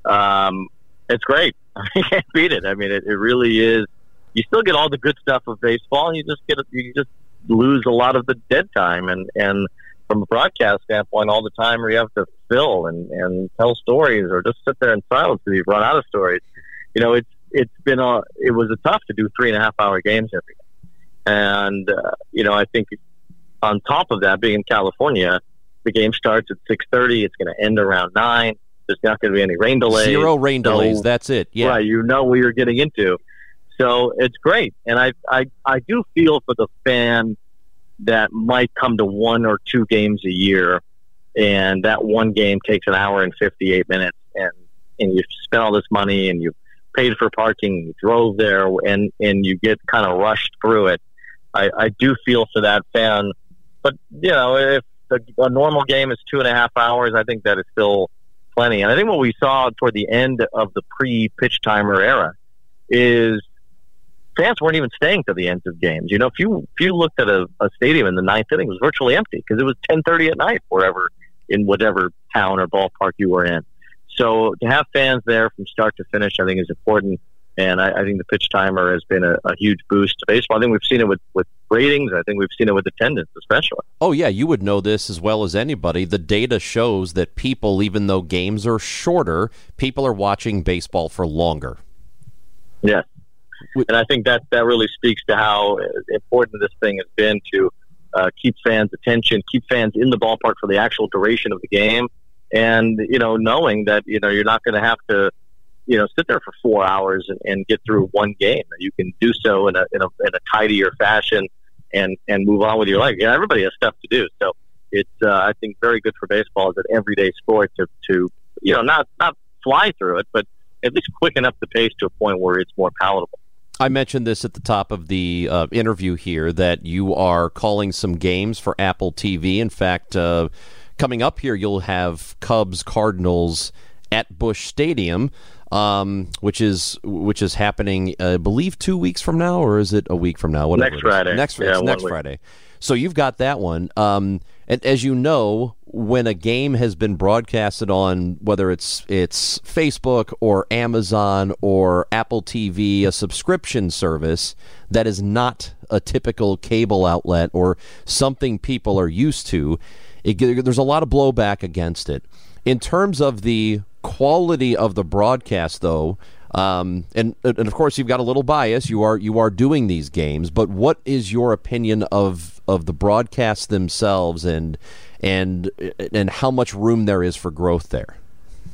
Um, it's great. You can't beat it. I mean, it, it really is. You still get all the good stuff of baseball, and you just get you just lose a lot of the dead time. And, and from a broadcast standpoint, all the time where you have to fill and, and tell stories or just sit there in silence because you've run out of stories. You know, it's it's been a it was a tough to do three and a half hour games every day. And uh, you know, I think on top of that, being in California, the game starts at six thirty. It's going to end around nine. There's not going to be any rain delays. Zero rain so, delays. That's it. Yeah, right. You know what you're getting into. So it's great, and I I I do feel for the fan that might come to one or two games a year, and that one game takes an hour and fifty-eight minutes, and, and you spent all this money, and you paid for parking, you drove there, and, and you get kind of rushed through it. I, I do feel for that fan. But, you know, if a, a normal game is two and a half hours, I think that is still plenty. And I think what we saw toward the end of the pre-pitch timer era is fans weren't even staying to the ends of games. You know, if you if you looked at a, a stadium in the ninth inning, it was virtually empty because it was ten thirty at night wherever in whatever town or ballpark you were in. So to have fans there from start to finish, I think is important. And I, I think the pitch timer has been a, a huge boost to baseball. I think we've seen it with, with ratings. I think we've seen it with attendance, especially. Oh, yeah, you would know this as well as anybody. The data shows that people, even though games are shorter, people are watching baseball for longer. Yes. And I think that, that really speaks to how important this thing has been to uh, keep fans' attention, keep fans in the ballpark for the actual duration of the game. And, you know, knowing that, you know, you're not going to have to, you know, sit there for four hours and, and get through one game. You can do so in a, in a, in a tidier fashion and, and move on with your life. Yeah, everybody has stuff to do. So it's, uh, I think, very good for baseball as an everyday sport to, to, you know, not, not fly through it, but at least quicken up the pace to a point where it's more palatable. I mentioned this at the top of the uh, interview here, that you are calling some games for Apple T V. In fact, uh, coming up here, you'll have Cubs Cardinals at Busch Stadium, um, which is which is happening, uh, I believe, two weeks from now, or is it a week from now? Whatever next Friday. Next, yeah, next week. Friday. So you've got that one. Um, and as you know, when a game has been broadcasted on, whether it's it's Facebook or Amazon or Apple T V, a subscription service that is not a typical cable outlet or something people are used to, it, there's a lot of blowback against it. In terms of the quality of the broadcast, though, um, and and of course you've got a little bias. You are you are doing these games, but what is your opinion of of the broadcasts themselves, and and and how much room there is for growth there?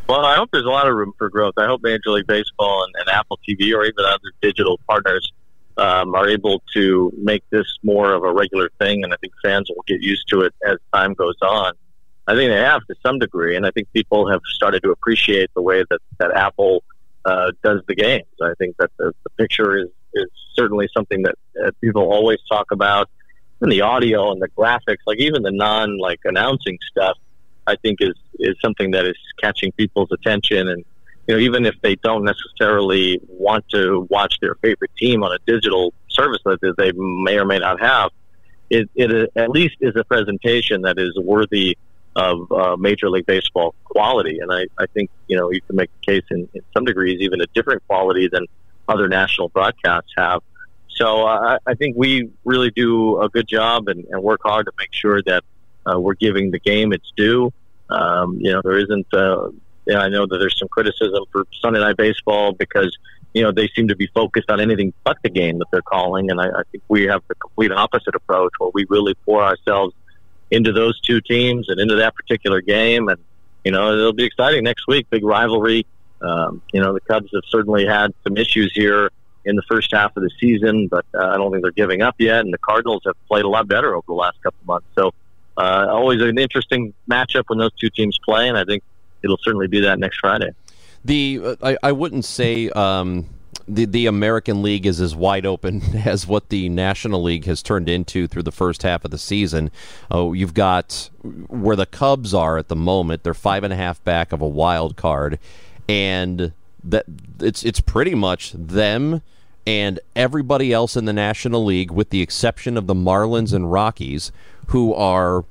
Well, I hope there's a lot of room for growth. I hope Major League Baseball and, and Apple T V or even other digital partners um, are able to make this more of a regular thing, and I think fans will get used to it as time goes on. I think they have to some degree, and I think people have started to appreciate the way that, that Apple uh, does the games. I think that the, the picture is, is certainly something that uh, people always talk about, and the audio and the graphics, like even the non like announcing stuff, I think is, is something that is catching people's attention. And, you know, even if they don't necessarily want to watch their favorite team on a digital service that they may or may not have, it, it at least is a presentation that is worthy of uh, Major League Baseball quality. And I, I think, you know, you can make the case in, in some degrees even a different quality than other national broadcasts have. So uh, I think we really do a good job and, and work hard to make sure that uh, we're giving the game its due. Um, you know, there isn't, uh, you know, I know that there's some criticism for Sunday Night Baseball because, you know, they seem to be focused on anything but the game that they're calling. And I, I think we have the complete opposite approach where we really pour ourselves into those two teams and into that particular game. And, you know, it'll be exciting next week, big rivalry. Um, you know, the Cubs have certainly had some issues here in the first half of the season, but uh, I don't think they're giving up yet. And the Cardinals have played a lot better over the last couple of months. So uh, always an interesting matchup when those two teams play, and I think it'll certainly be that next Friday. The uh, I, I wouldn't say um, the the American League is as wide open as what the National League has turned into through the first half of the season. Oh, you've got where the Cubs are at the moment; they're five and a half back of a wild card, and that it's it's pretty much them and everybody else in the National League, with the exception of the Marlins and Rockies, who are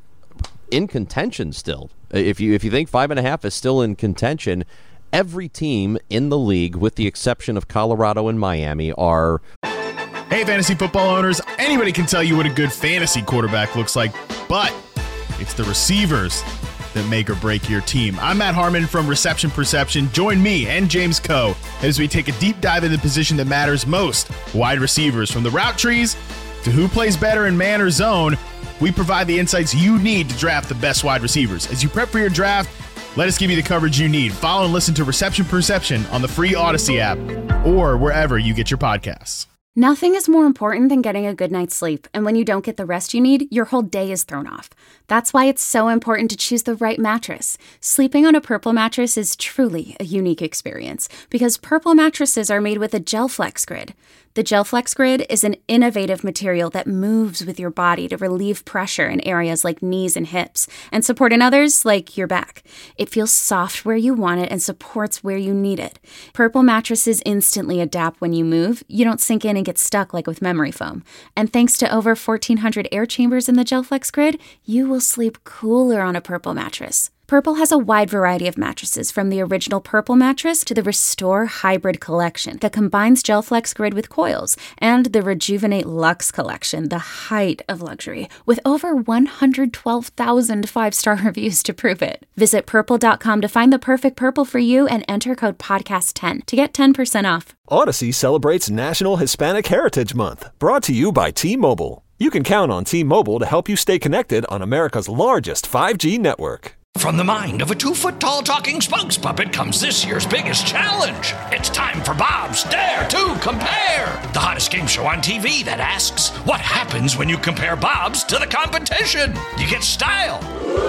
in contention still. If you if you think five and a half is still in contention, every team in the league, with the exception of Colorado and Miami, are. Hey, fantasy football owners, anybody can tell you what a good fantasy quarterback looks like, but it's the receivers that make or break your team. I'm Matt Harmon from Reception Perception. Join me and James Coe as we take a deep dive into the position that matters most, wide receivers. From the route trees to who plays better in man or zone, we provide the insights you need to draft the best wide receivers. As you prep for your draft, let us give you the coverage you need. Follow and listen to Reception Perception on the free Odyssey app or wherever you get your podcasts. Nothing is more important than getting a good night's sleep, and when you don't get the rest you need, your whole day is thrown off. That's why it's so important to choose the right mattress. Sleeping on a Purple mattress is truly a unique experience because Purple mattresses are made with a GelFlex Grid. The GelFlex Grid is an innovative material that moves with your body to relieve pressure in areas like knees and hips and support in others like your back. It feels soft where you want it and supports where you need it. Purple mattresses instantly adapt when you move. You don't sink in and get stuck like with memory foam. And thanks to over fourteen hundred air chambers in the GelFlex Grid, you will sleep cooler on a Purple mattress. Purple has a wide variety of mattresses, from the original Purple mattress to the Restore Hybrid collection that combines GelFlex Grid with coils, and the Rejuvenate Luxe collection, the height of luxury, with over one hundred twelve thousand five-star reviews to prove it. Visit purple dot com to find the perfect Purple for you and enter code podcast ten to get ten percent off. Odyssey celebrates National Hispanic Heritage Month, brought to you by T-Mobile. You can count on T-Mobile to help you stay connected on America's largest five G network. From the mind of a two-foot-tall talking spokes puppet comes this year's biggest challenge. It's time for Bob's Dare to Compare, the hottest game show on T V that asks, what happens when you compare Bob's to the competition? You get style.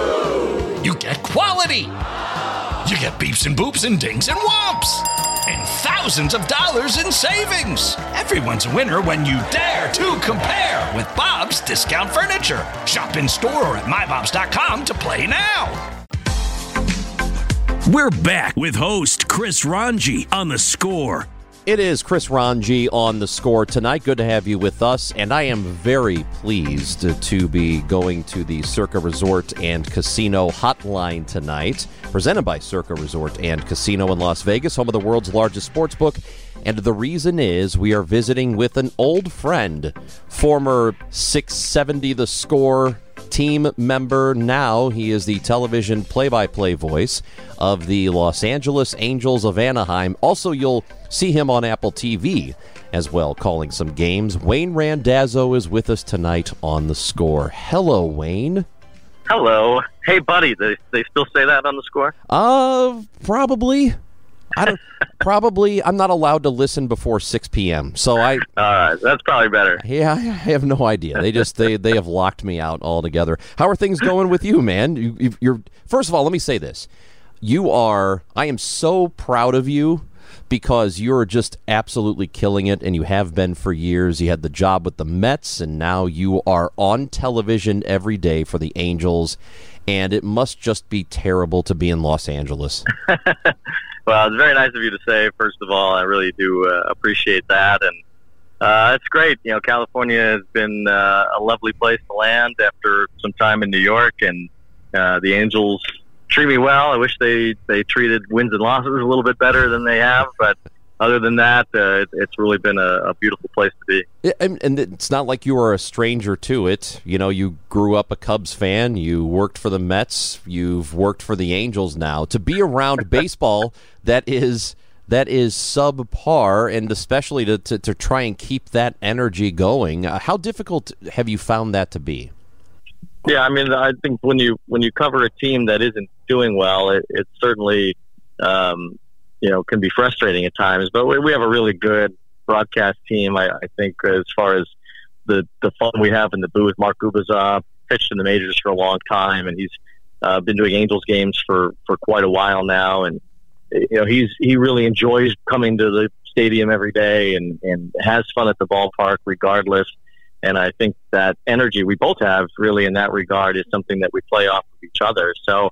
You get quality. You get beeps and boops and dings and whomps. And thousands of dollars in savings. Everyone's a winner when you dare to compare with Bob's Discount Furniture. Shop in store or at my bobs dot com to play now. We're back with host Chris Ranji on The Score. It is Chris Ranji on The Score tonight. Good to have you with us, and I am very pleased to be going to the Circa Resort and Casino Hotline tonight, presented by Circa Resort and Casino in Las Vegas, home of the world's largest sports book. And the reason is we are visiting with an old friend, former six seventy The Score team member. Now he is the television play-by-play voice of the Los Angeles Angels of Anaheim. Also, you'll see him on Apple T V as well, calling some games. Wayne Randazzo is with us tonight on The Score. Hello, Wayne. Hello. Hey, buddy. They they still say that on the score? Uh, probably. I don't. Probably. I'm not allowed to listen before six p.m. So I. All right, that's probably better. Yeah, I have no idea. They just they they have locked me out altogether. How are things going with you, man? You, you, you're first of all. Let me say this. You are. I am so proud of you because you're just absolutely killing it, and you have been for years. You had the job with the Mets, and now you are on television every day for the Angels, and it must just be terrible to be in Los Angeles. Well, it's very nice of you to say, first of all. I really do uh, appreciate that, and uh, it's great. You know, California has been uh, a lovely place to land after some time in New York, and uh, the Angels treat me well. I wish they, they treated wins and losses a little bit better than they have, but other than that, uh, it, it's really been a, a beautiful place to be. Yeah, and, and it's not like you were a stranger to it. You know, you grew up a Cubs fan. You worked for the Mets. You've worked for the Angels now. To be around baseball that is that is subpar, and especially to, to, to try and keep that energy going, uh, how difficult have you found that to be? Yeah, I mean, I think when you when you cover a team that isn't doing well, it, it certainly um, you know can be frustrating at times. But we, we have a really good broadcast team. I, I think as far as the the fun we have in the booth, Mark Gubicza pitched in the majors for a long time, and he's uh, been doing Angels games for, for quite a while now. And you know, he's he really enjoys coming to the stadium every day and, and has fun at the ballpark regardless. And I think that energy we both have really in that regard is something that we play off of each other. So,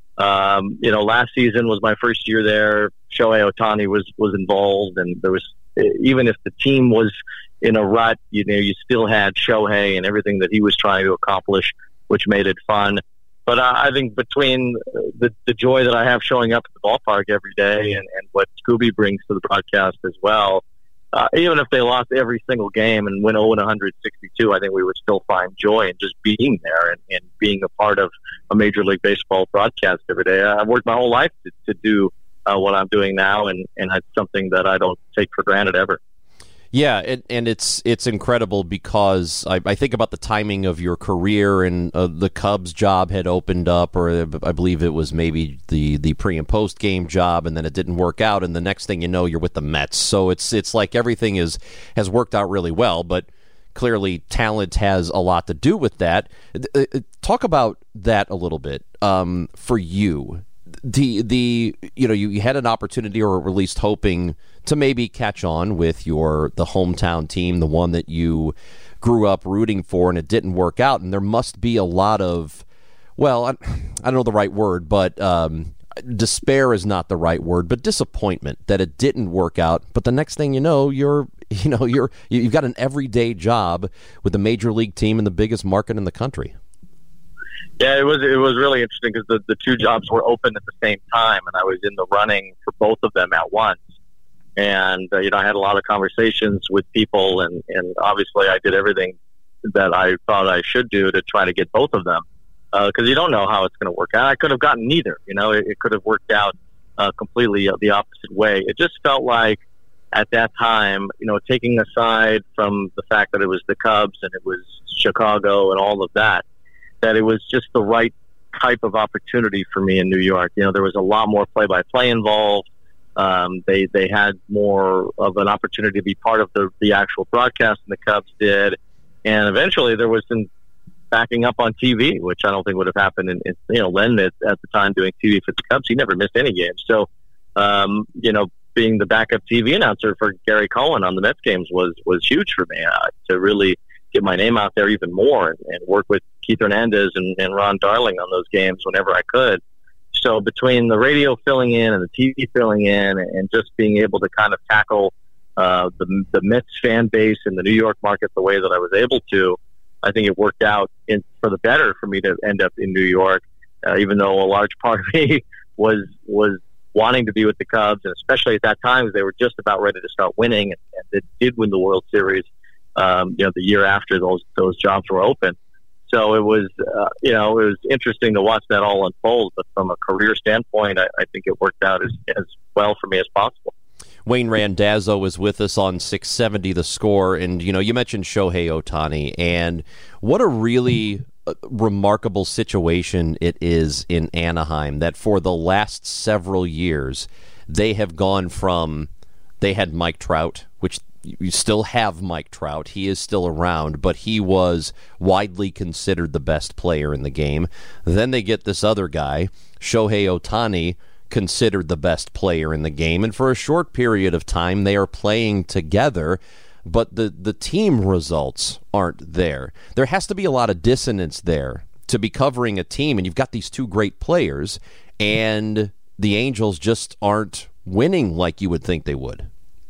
um, you know, last season was my first year there. Shohei Ohtani was, was involved, and there was, even if the team was in a rut, you know, you still had Shohei and everything that he was trying to accomplish, which made it fun. But uh, I think between the, the joy that I have showing up at the ballpark every day and, and what Scooby brings to the broadcast as well, Uh, even if they lost every single game and went oh and one sixty-two, I think we would still find joy in just being there and, and being a part of a Major League Baseball broadcast every day. I've worked my whole life to, to do uh, what I'm doing now, and, and it's something that I don't take for granted ever. Yeah, and, and it's it's incredible because I, I think about the timing of your career, and uh, the Cubs job had opened up, or I believe it was maybe the, the pre and post game job, and then it didn't work out, and the next thing you know, you're with the Mets. So it's it's like everything is has worked out really well, but clearly talent has a lot to do with that. Talk about that a little bit um, for you. The the you know you, you had an opportunity, or at least hoping to maybe catch on with your the hometown team, the one that you grew up rooting for, and it didn't work out. And there must be a lot of, well, I, I don't know the right word, but um, despair is not the right word, but disappointment that it didn't work out. But the next thing you know, you're you know you're you've got an everyday job with the major league team in the biggest market in the country. Yeah, it was it was really interesting because the, the two jobs were open at the same time, and I was in the running for both of them at once. And, uh, you know, I had a lot of conversations with people, and, and obviously I did everything that I thought I should do to try to get both of them, because uh, you don't know how it's going to work out. I could have gotten neither. You know, it, it could have worked out uh, completely the opposite way. It just felt like at that time, you know, taking aside from the fact that it was the Cubs and it was Chicago and all of that, that it was just the right type of opportunity for me in New York. You know, there was a lot more play-by-play involved. Um, they they had more of an opportunity to be part of the the actual broadcast than the Cubs did, and eventually there was some backing up on T V, which I don't think would have happened. In, in you know, Len at, at the time doing T V for the Cubs, he never missed any games. So, um, you know, being the backup T V announcer for Gary Cohen on the Mets games was was huge for me uh, to really get my name out there even more and, and work with Keith Hernandez and, and Ron Darling on those games whenever I could. So between the radio filling in and the T V filling in and just being able to kind of tackle uh, the, the Mets fan base in the New York market the way that I was able to, I think it worked out in, for the better for me to end up in New York, uh, even though a large part of me was was wanting to be with the Cubs, and especially at that time, they were just about ready to start winning, and, and they did win the World Series, um, you know, the year after those those jobs were open. So it was, uh, you know, it was interesting to watch that all unfold. But from a career standpoint, I, I think it worked out as, as well for me as possible. Wayne Randazzo is with us on six seventy The Score. And, you know, you mentioned Shohei Ohtani. And what a really remarkable situation it is in Anaheim that for the last several years they have gone from, they had Mike Trout, which you still have Mike Trout. He is still around, but he was widely considered the best player in the game. Then they get this other guy, Shohei Ohtani, considered the best player in the game. And for a short period of time, they are playing together, but the, the team results aren't there. There has to be a lot of dissonance there to be covering a team, and you've got these two great players, and the Angels just aren't winning like you would think they would.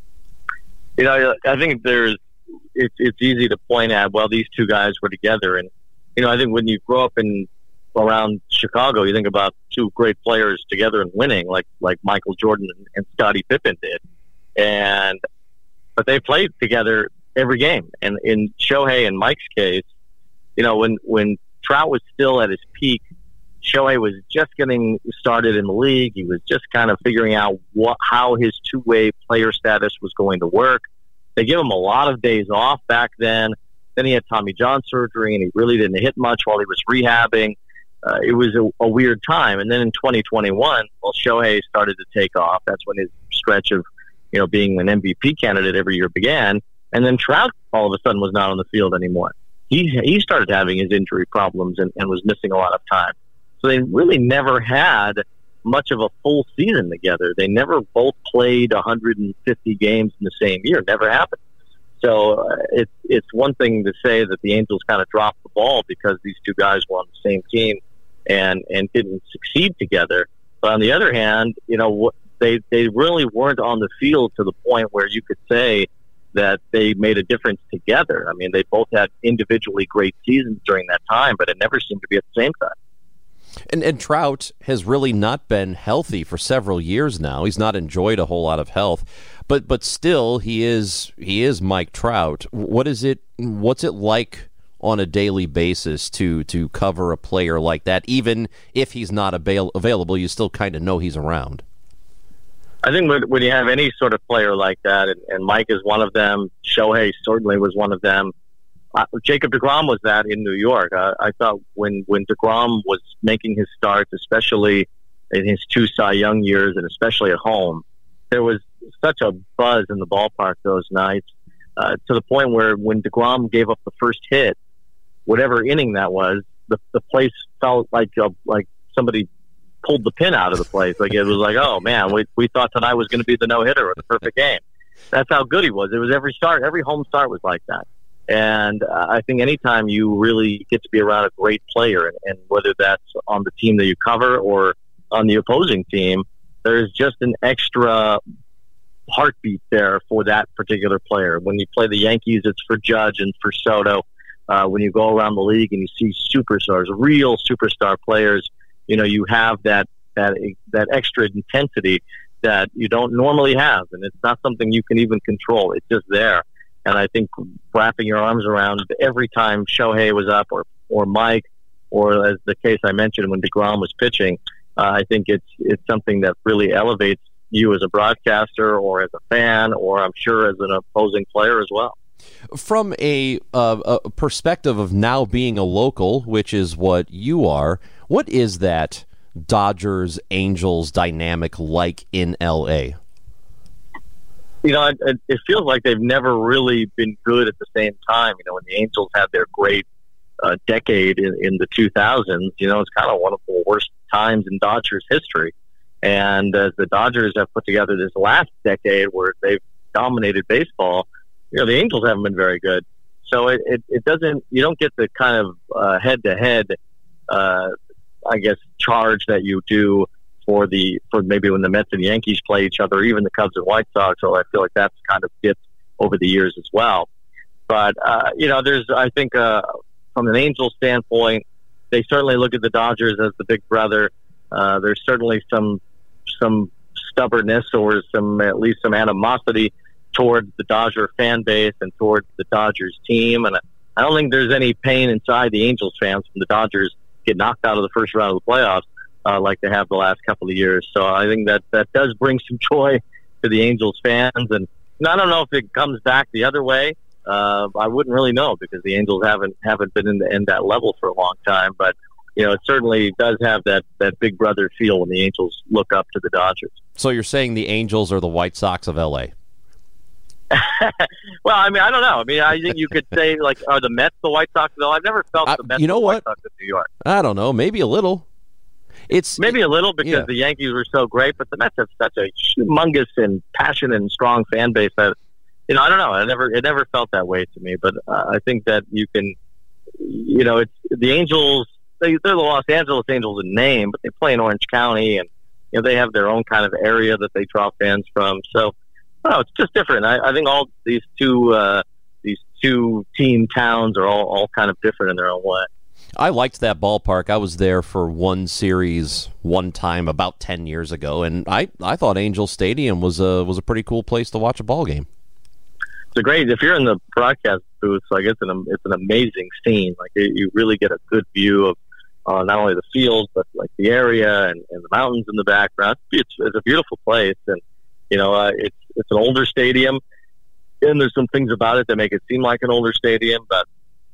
You know, I think there's, it's it's easy to point at, well, these two guys were together. And, you know, I think when you grow up in around Chicago, you think about two great players together and winning, like like Michael Jordan and, and Scottie Pippen did. And, but they played together every game. And in Shohei and Mike's case, you know, when, when Trout was still at his peak, Shohei was just getting started in the league. He was just kind of figuring out what, how his two-way player status was going to work. They gave him a lot of days off back then. Then he had Tommy John surgery, and he really didn't hit much while he was rehabbing. Uh, it was a, a weird time. And then in twenty twenty-one, well, Shohei started to take off. That's when his stretch of, you know, being an M V P candidate every year began. And then Trout all of a sudden was not on the field anymore. He he started having his injury problems and, and was missing a lot of time. So they really never had much of a full season together. They never both played one hundred fifty games in the same year. Never happened. So uh, it's it's one thing to say that the Angels kind of dropped the ball because these two guys were on the same team and and didn't succeed together. But on the other hand, you know, they they really weren't on the field to the point where you could say that they made a difference together. I mean, they both had individually great seasons during that time, but it never seemed to be at the same time. And, and Trout has really not been healthy for several years now. He's not enjoyed a whole lot of health, but but still, he is he is Mike Trout. What is it? What's it like on a daily basis to to cover a player like that? Even if he's not avail- available, you still kind of know he's around. I think when, when you have any sort of player like that, and, and Mike is one of them, Shohei certainly was one of them. Uh, Jacob deGrom was that in New York. Uh, I thought when, when deGrom was making his starts, especially in his two Cy Young years and especially at home, there was such a buzz in the ballpark those nights uh, to the point where when deGrom gave up the first hit, whatever inning that was, the, the place felt like uh, like somebody pulled the pin out of the place. Like it was like, oh man, we we thought tonight was going to be the no hitter or the perfect game. That's how good he was. It was every start, every home start was like that. And uh, I think anytime you really get to be around a great player, and, and whether that's on the team that you cover or on the opposing team, there's just an extra heartbeat there for that particular player. When you play the Yankees, it's for Judge and for Soto. Uh, when you go around the league and you see superstars, real superstar players, you know, you have that, that, that extra intensity that you don't normally have. And it's not something you can even control. It's just there. And I think wrapping your arms around every time Shohei was up or, or Mike, or as the case I mentioned when deGrom was pitching, uh, I think it's, it's something that really elevates you as a broadcaster or as a fan, or I'm sure as an opposing player as well. From a, uh, a perspective of now being a local, which is what you are, what is that Dodgers-Angels dynamic like in L A? You know, it, it feels like they've never really been good at the same time. You know, when the Angels had their great uh, decade in, in the two thousands, you know, it's kind of one of the worst times in Dodgers history. And as the Dodgers have put together this last decade where they've dominated baseball, you know, the Angels haven't been very good. So it, it, it doesn't, you don't get the kind of uh, head-to-head, uh, I guess, charge that you do for the, for maybe when the Mets and Yankees play each other, or even the Cubs and White Sox. So I feel like that's kind of dipped over the years as well. But, uh, you know, there's, I think, uh, from an Angels standpoint, they certainly look at the Dodgers as the big brother. Uh, there's certainly some, some stubbornness or some, at least some animosity towards the Dodger fan base and towards the Dodgers team. And I don't think there's any pain inside the Angels fans when the Dodgers get knocked out of the first round of the playoffs uh, like they have the last couple of years. So I think that that does bring some joy to the Angels fans. And I don't know if it comes back the other way, uh, I wouldn't really know because the Angels haven't haven't been in, the, in that level for a long time. But you know, it certainly does have that, that big brother feel when the Angels look up to the Dodgers. So you're saying the Angels are the White Sox of L A? Well, I mean, I don't know. I mean, I think you could say, like, are the Mets the White Sox? Though I've never felt I, the Mets you know the what? White Sox of New York. I don't know. Maybe a little. It's Maybe a little because yeah. the Yankees were so great, but the Mets have such a humongous and passionate and strong fan base that, you know, I don't know. It never, it never felt that way to me. But uh, I think that you can, you know, it's the Angels. They, they're the Los Angeles Angels in name, but they play in Orange County, and you know they have their own kind of area that they draw fans from. So, no, it's just different. I, I think all these two uh, these two team towns are all, all kind of different in their own way. I liked that ballpark. I was there for one series one time about ten years ago, and I, I thought Angel Stadium was a was a pretty cool place to watch a ball game. It's a great if you're in the broadcast booth. Like it's an it's an amazing scene. Like it, you really get a good view of uh, not only the field but like the area and, and the mountains in the background. It's, it's a beautiful place, and you know uh, it's it's an older stadium, and there's some things about it that make it seem like an older stadium. But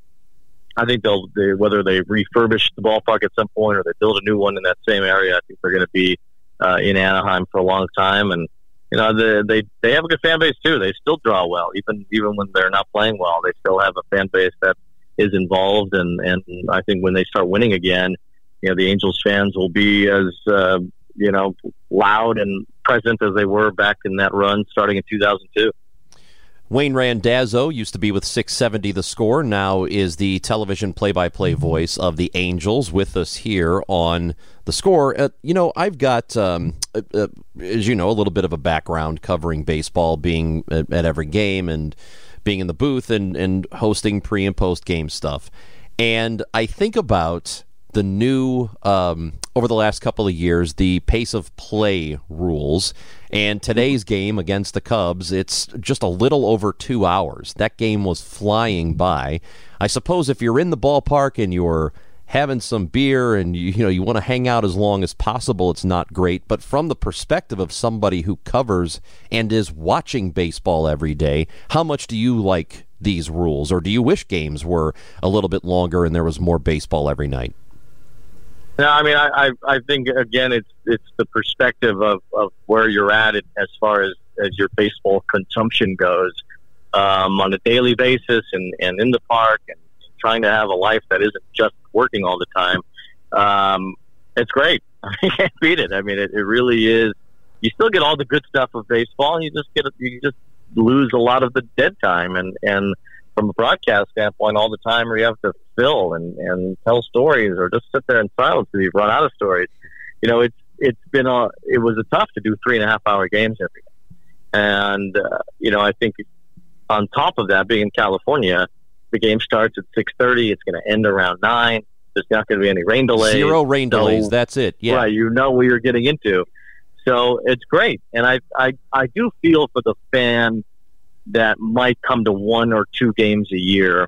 I think they'll they, whether they refurbish the ballpark at some point or they build a new one in that same area. I think they're going to be uh, in Anaheim for a long time, and you know they, they they have a good fan base too. They still draw well, even even when they're not playing well. They still have a fan base that is involved, and, and I think when they start winning again, you know the Angels fans will be as uh, you know loud and present as they were back in that run starting in two thousand two. Wayne Randazzo used to be with six seventy The Score, now is the television play-by-play voice of the Angels with us here on The Score. Uh, you know, I've got, um, uh, uh, as you know, a little bit of a background covering baseball, being at, at every game and being in the booth and, and hosting pre- and post-game stuff. And I think about the new, um, over the last couple of years, the pace of play rules. And today's game against the Cubs, it's just a little over two hours. That game was flying by. I suppose if you're in the ballpark and you're having some beer and you, you know you want to hang out as long as possible, it's not great. But from the perspective of somebody who covers and is watching baseball every day, how much do you like these rules? Or do you wish games were a little bit longer and there was more baseball every night? No, I mean, I, I, I think, again, it's it's the perspective of, of where you're at as far as, as your baseball consumption goes um, on a daily basis and, and in the park and trying to have a life that isn't just working all the time. Um, it's great. I can't beat it. I mean, it, it really is. You still get all the good stuff of baseball, and you just get you just lose a lot of the dead time. And, and from a broadcast standpoint, all the time where you have to fill and, and tell stories or just sit there in silence because you've run out of stories. You know, it's it's been a it was a tough to do three and a half hour games every day, and uh, you know I think on top of that, being in California, the game starts at six thirty. It's going to end around nine. There's not going to be any rain delays. Zero rain so, delays. That's it. Yeah, right. You know what you're getting into, so it's great. And I I I do feel for the fan that might come to one or two games a year,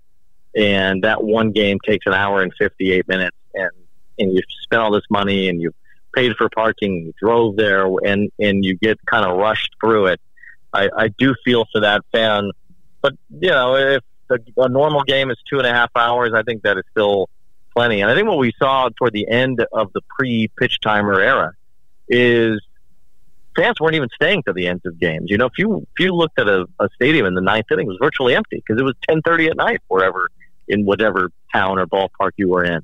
and that one game takes an hour and fifty-eight minutes, and, and you've spent all this money, and you've paid for parking, you drove there, and, and you get kind of rushed through it. I, I do feel for that fan. But, you know, if a, a normal game is two and a half hours, I think that is still plenty. And I think what we saw toward the end of the pre-pitch timer era is fans weren't even staying to the end of games. You know, if you if you looked at a, a stadium in the ninth inning, it was virtually empty because it was ten thirty at night wherever in whatever town or ballpark you were in.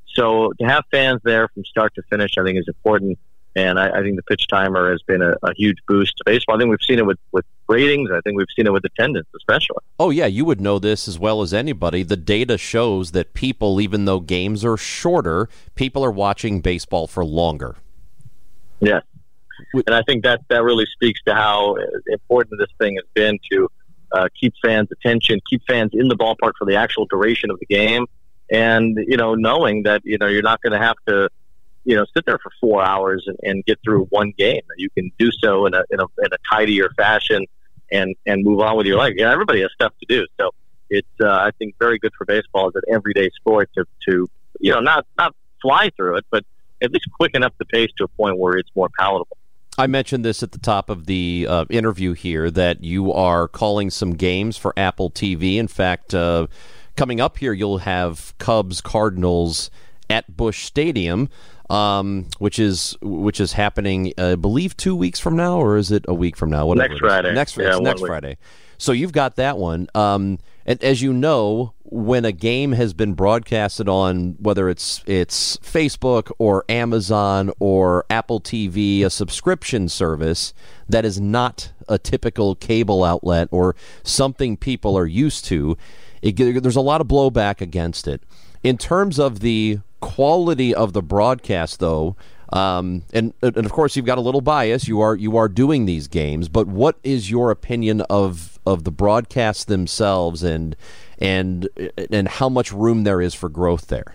So to have fans there from start to finish, I think is important. And I, I think the pitch timer has been a, a huge boost to baseball. I think we've seen it with, with ratings. I think we've seen it with attendance, especially. Oh, yeah, you would know this as well as anybody. The data shows that people, even though games are shorter, people are watching baseball for longer. Yes. And I think that, that really speaks to how important this thing has been to uh, keep fans' attention, keep fans in the ballpark for the actual duration of the game. And, you know, knowing that, you know, you're not going to have to, you know, sit there for four hours and, and get through one game. You can do so in a, in a, in a tidier fashion and, and move on with your life. Yeah, everybody has stuff to do. So it's, uh, I think, very good for baseball as an everyday sport to, to, you know, not, not fly through it, but at least quicken up the pace to a point where it's more palatable. I mentioned this at the top of the uh, interview here, that you are calling some games for Apple T V. In fact, uh, coming up here, you'll have Cubs Cardinals at Busch Stadium, um, which is which is happening, uh, I believe, two weeks from now, or is it a week from now? Whatever next Friday. Next, yeah, next Friday. So you've got that one. Um, and as you know, when a game has been broadcasted on, whether it's it's Facebook or Amazon or Apple T V, a subscription service that is not a typical cable outlet or something people are used to, it, there's a lot of blowback against it. In terms of the quality of the broadcast, though, um, and and of course you've got a little bias. You are you are doing these games, but what is your opinion of of the broadcasts themselves, and and and how much room there is for growth there?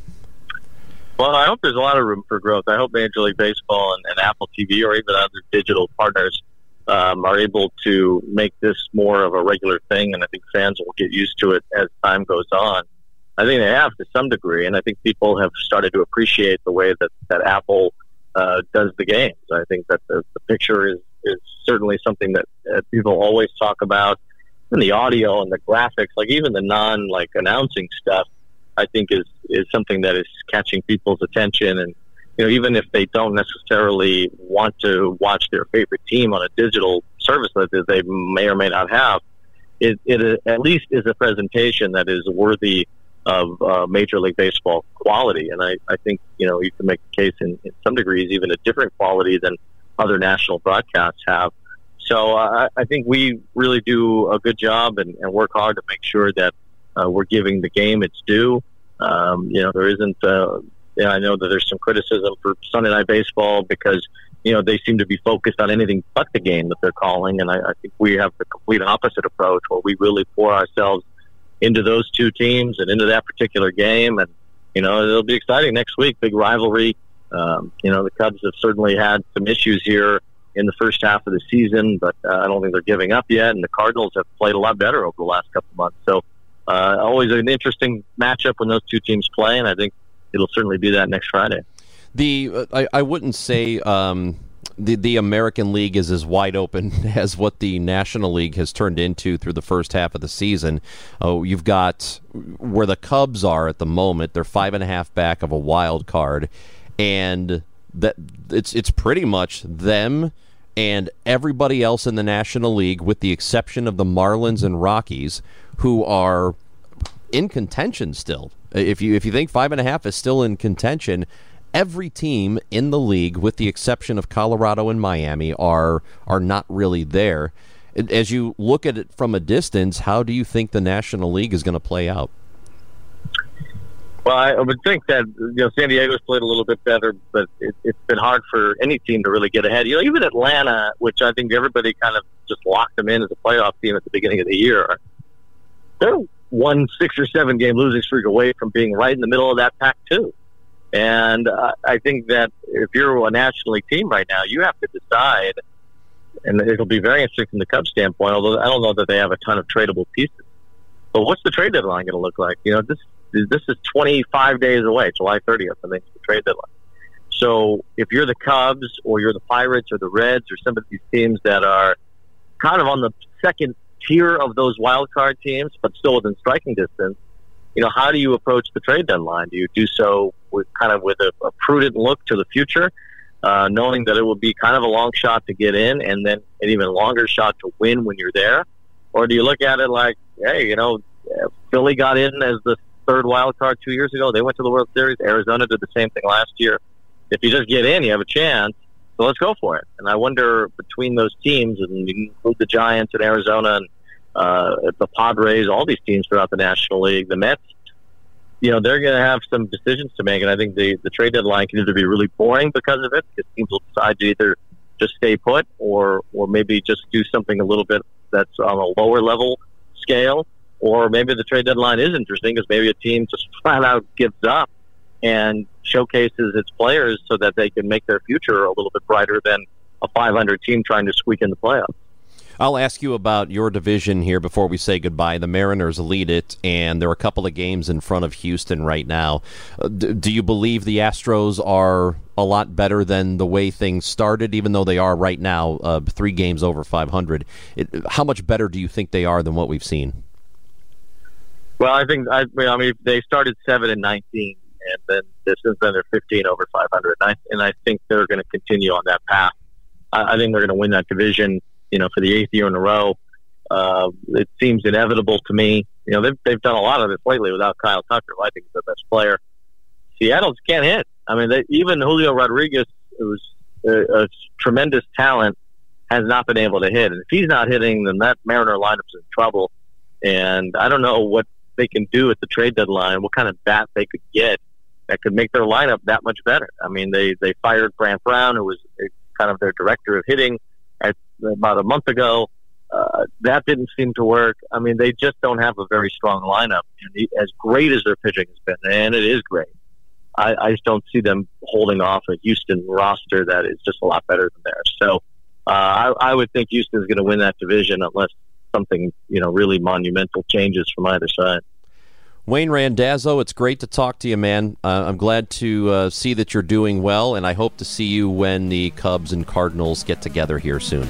Well, I hope there's a lot of room for growth. I hope Major League Baseball and, and Apple T V or even other digital partners um, are able to make this more of a regular thing, and I think fans will get used to it as time goes on. I think they have to some degree, and I think people have started to appreciate the way that, that Apple uh, does the games. I think that the, the picture is, is certainly something that uh, people always talk about, and the audio and the graphics, like even the non like announcing stuff, I think is, is something that is catching people's attention. And, you know, even if they don't necessarily want to watch their favorite team on a digital service that they may or may not have, it, it at least is a presentation that is worthy of uh, Major League Baseball quality. And I, I think, you know, you can make the case in, in some degrees even a different quality than other national broadcasts have. So uh, I think we really do a good job and, and work hard to make sure that uh, we're giving the game its due. Um, you know, there isn't, uh, you know, I know that there's some criticism for Sunday Night Baseball because, you know, they seem to be focused on anything but the game that they're calling. And I, I think we have the complete opposite approach, where we really pour ourselves into those two teams and into that particular game. And, you know, it'll be exciting next week, big rivalry. Um, you know, the Cubs have certainly had some issues here in the first half of the season, but uh, I don't think they're giving up yet. And the Cardinals have played a lot better over the last couple of months. So uh, always an interesting matchup when those two teams play, and I think it'll certainly be that next Friday. The uh, I, I wouldn't say um, the the American League is as wide open as what the National League has turned into through the first half of the season. Oh, you've got where the Cubs are at the moment; they're five and a half back of a wild card, and that it's it's pretty much them and everybody else in the National League, with the exception of the Marlins and Rockies, who are in contention still. If you if you think five and a half is still in contention, every team in the league, with the exception of Colorado and Miami, are are not really there. As you look at it from a distance, how do you think the National League is going to play out? Well, I would think that, you know, San Diego's played a little bit better, but it, it's been hard for any team to really get ahead. You know, even Atlanta, which I think everybody kind of just locked them in as a playoff team at the beginning of the year, they're one six or seven game losing streak away from being right in the middle of that pack too. And uh, I think that if you're a National League team right now, you have to decide, and it'll be very interesting from the Cubs standpoint, although I don't know that they have a ton of tradable pieces. But what's the trade deadline going to look like? You know, this this is twenty-five days away, July thirtieth, I think, is the trade deadline. So if you're the Cubs or you're the Pirates or the Reds or some of these teams that are kind of on the second tier of those wild card teams, but still within striking distance, you know, how do you approach the trade deadline? Do you do so with kind of with a, a prudent look to the future, uh, knowing that it will be kind of a long shot to get in and then an even longer shot to win when you're there? Or do you look at it like, hey, you know, Philly got in as the third wild card two years ago. They went to the World Series. Arizona did the same thing last year. If you just get in, you have a chance. So let's go for it. And I wonder between those teams, and you include the Giants and Arizona and uh, the Padres, all these teams throughout the National League, the Mets, you know, they're going to have some decisions to make. And I think the, the trade deadline can either be really boring because of it, because teams will decide to either just stay put or, or maybe just do something a little bit that's on a lower level scale. Or maybe the trade deadline is interesting because maybe a team just flat out gives up and showcases its players so that they can make their future a little bit brighter than a five hundred team trying to squeak in the playoffs. I'll ask you about your division here before we say goodbye. The Mariners lead it, and there are a couple of games in front of Houston right now. Uh, d- do you believe the Astros are a lot better than the way things started, even though they are right now uh, three games over five hundred? It, how much better do you think they are than what we've seen? Well, I think I, I mean they started seven and nineteen, and then this is then they're fifteen over five hundred, and I, and I think they're going to continue on that path. I, I think they're going to win that division, you know, for the eighth year in a row. Uh, it seems inevitable to me. You know, they've they've done a lot of this lately without Kyle Tucker, who I think is the best player. Seattle just can't hit. I mean, they, even Julio Rodriguez, who's a, a tremendous talent, has not been able to hit. And if he's not hitting, then that Mariner lineup's in trouble. And I don't know what they can do at the trade deadline, what kind of bat they could get that could make their lineup that much better. I mean, they, they fired Brant Brown, who was kind of their director of hitting, at about a month ago. Uh, that didn't seem to work. I mean, they just don't have a very strong lineup. And he, as great as their pitching has been, and it is great, I, I just don't see them holding off a Houston roster that is just a lot better than theirs. So uh, I, I would think Houston's going to win that division unless something, you know, really monumental changes from either side. Wayne Randazzo, it's great to talk to you, man. Uh, I'm glad to uh, see that you're doing well, and I hope to see you when the Cubs and Cardinals get together here soon.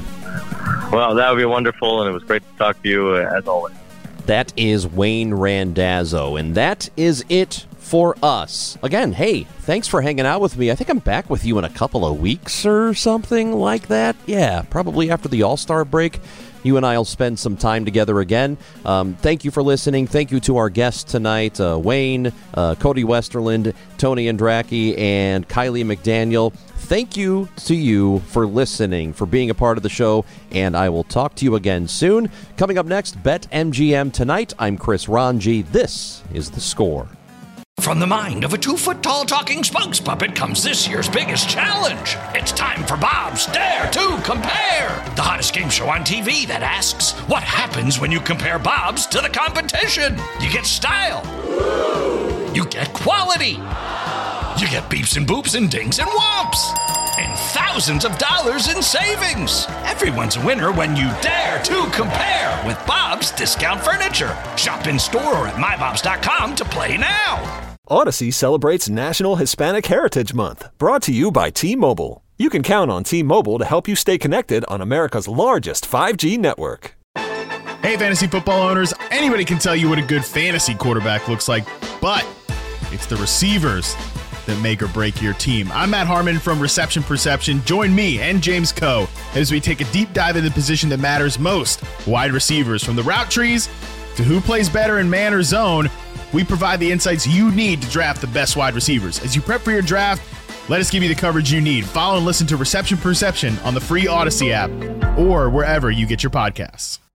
Well, that would be wonderful, and it was great to talk to you, uh, as always. That is Wayne Randazzo, and that is it for us. Again, hey, thanks for hanging out with me. I think I'm back with you in a couple of weeks or something like that. Yeah, probably after the All-Star break. You and I will spend some time together again. Um, thank you for listening. Thank you to our guests tonight, uh, Wayne, uh, Cody Westerland, Tony Andracki, and Kylie McDaniel. Thank you to you for listening, for being a part of the show, and I will talk to you again soon. Coming up next, BetMGM Tonight. I'm Chris Ranji. This is The Score. From the mind of a two-foot-tall talking spokes puppet comes this year's biggest challenge. It's time for Bob's Dare to Compare, the hottest game show on T V that asks, what happens when you compare Bob's to the competition? You get style. You get quality. You get beeps and boops and dings and whomps. And thousands of dollars in savings. Everyone's a winner when you dare to compare with Bob's Discount Furniture. Shop in store or at my bobs dot com to play now. Odyssey celebrates National Hispanic Heritage Month, brought to you by T-Mobile. You can count on T-Mobile to help you stay connected on America's largest five G network. Hey, fantasy football owners, anybody can tell you what a good fantasy quarterback looks like, but it's the receivers that make or break your team. I'm Matt Harmon from Reception Perception. Join me and James Coe as we take a deep dive into the position that matters most, wide receivers. From the route trees to who plays better in man or zone, we provide the insights you need to draft the best wide receivers. As you prep for your draft, let us give you the coverage you need. Follow and listen to Reception Perception on the free Odyssey app or wherever you get your podcasts.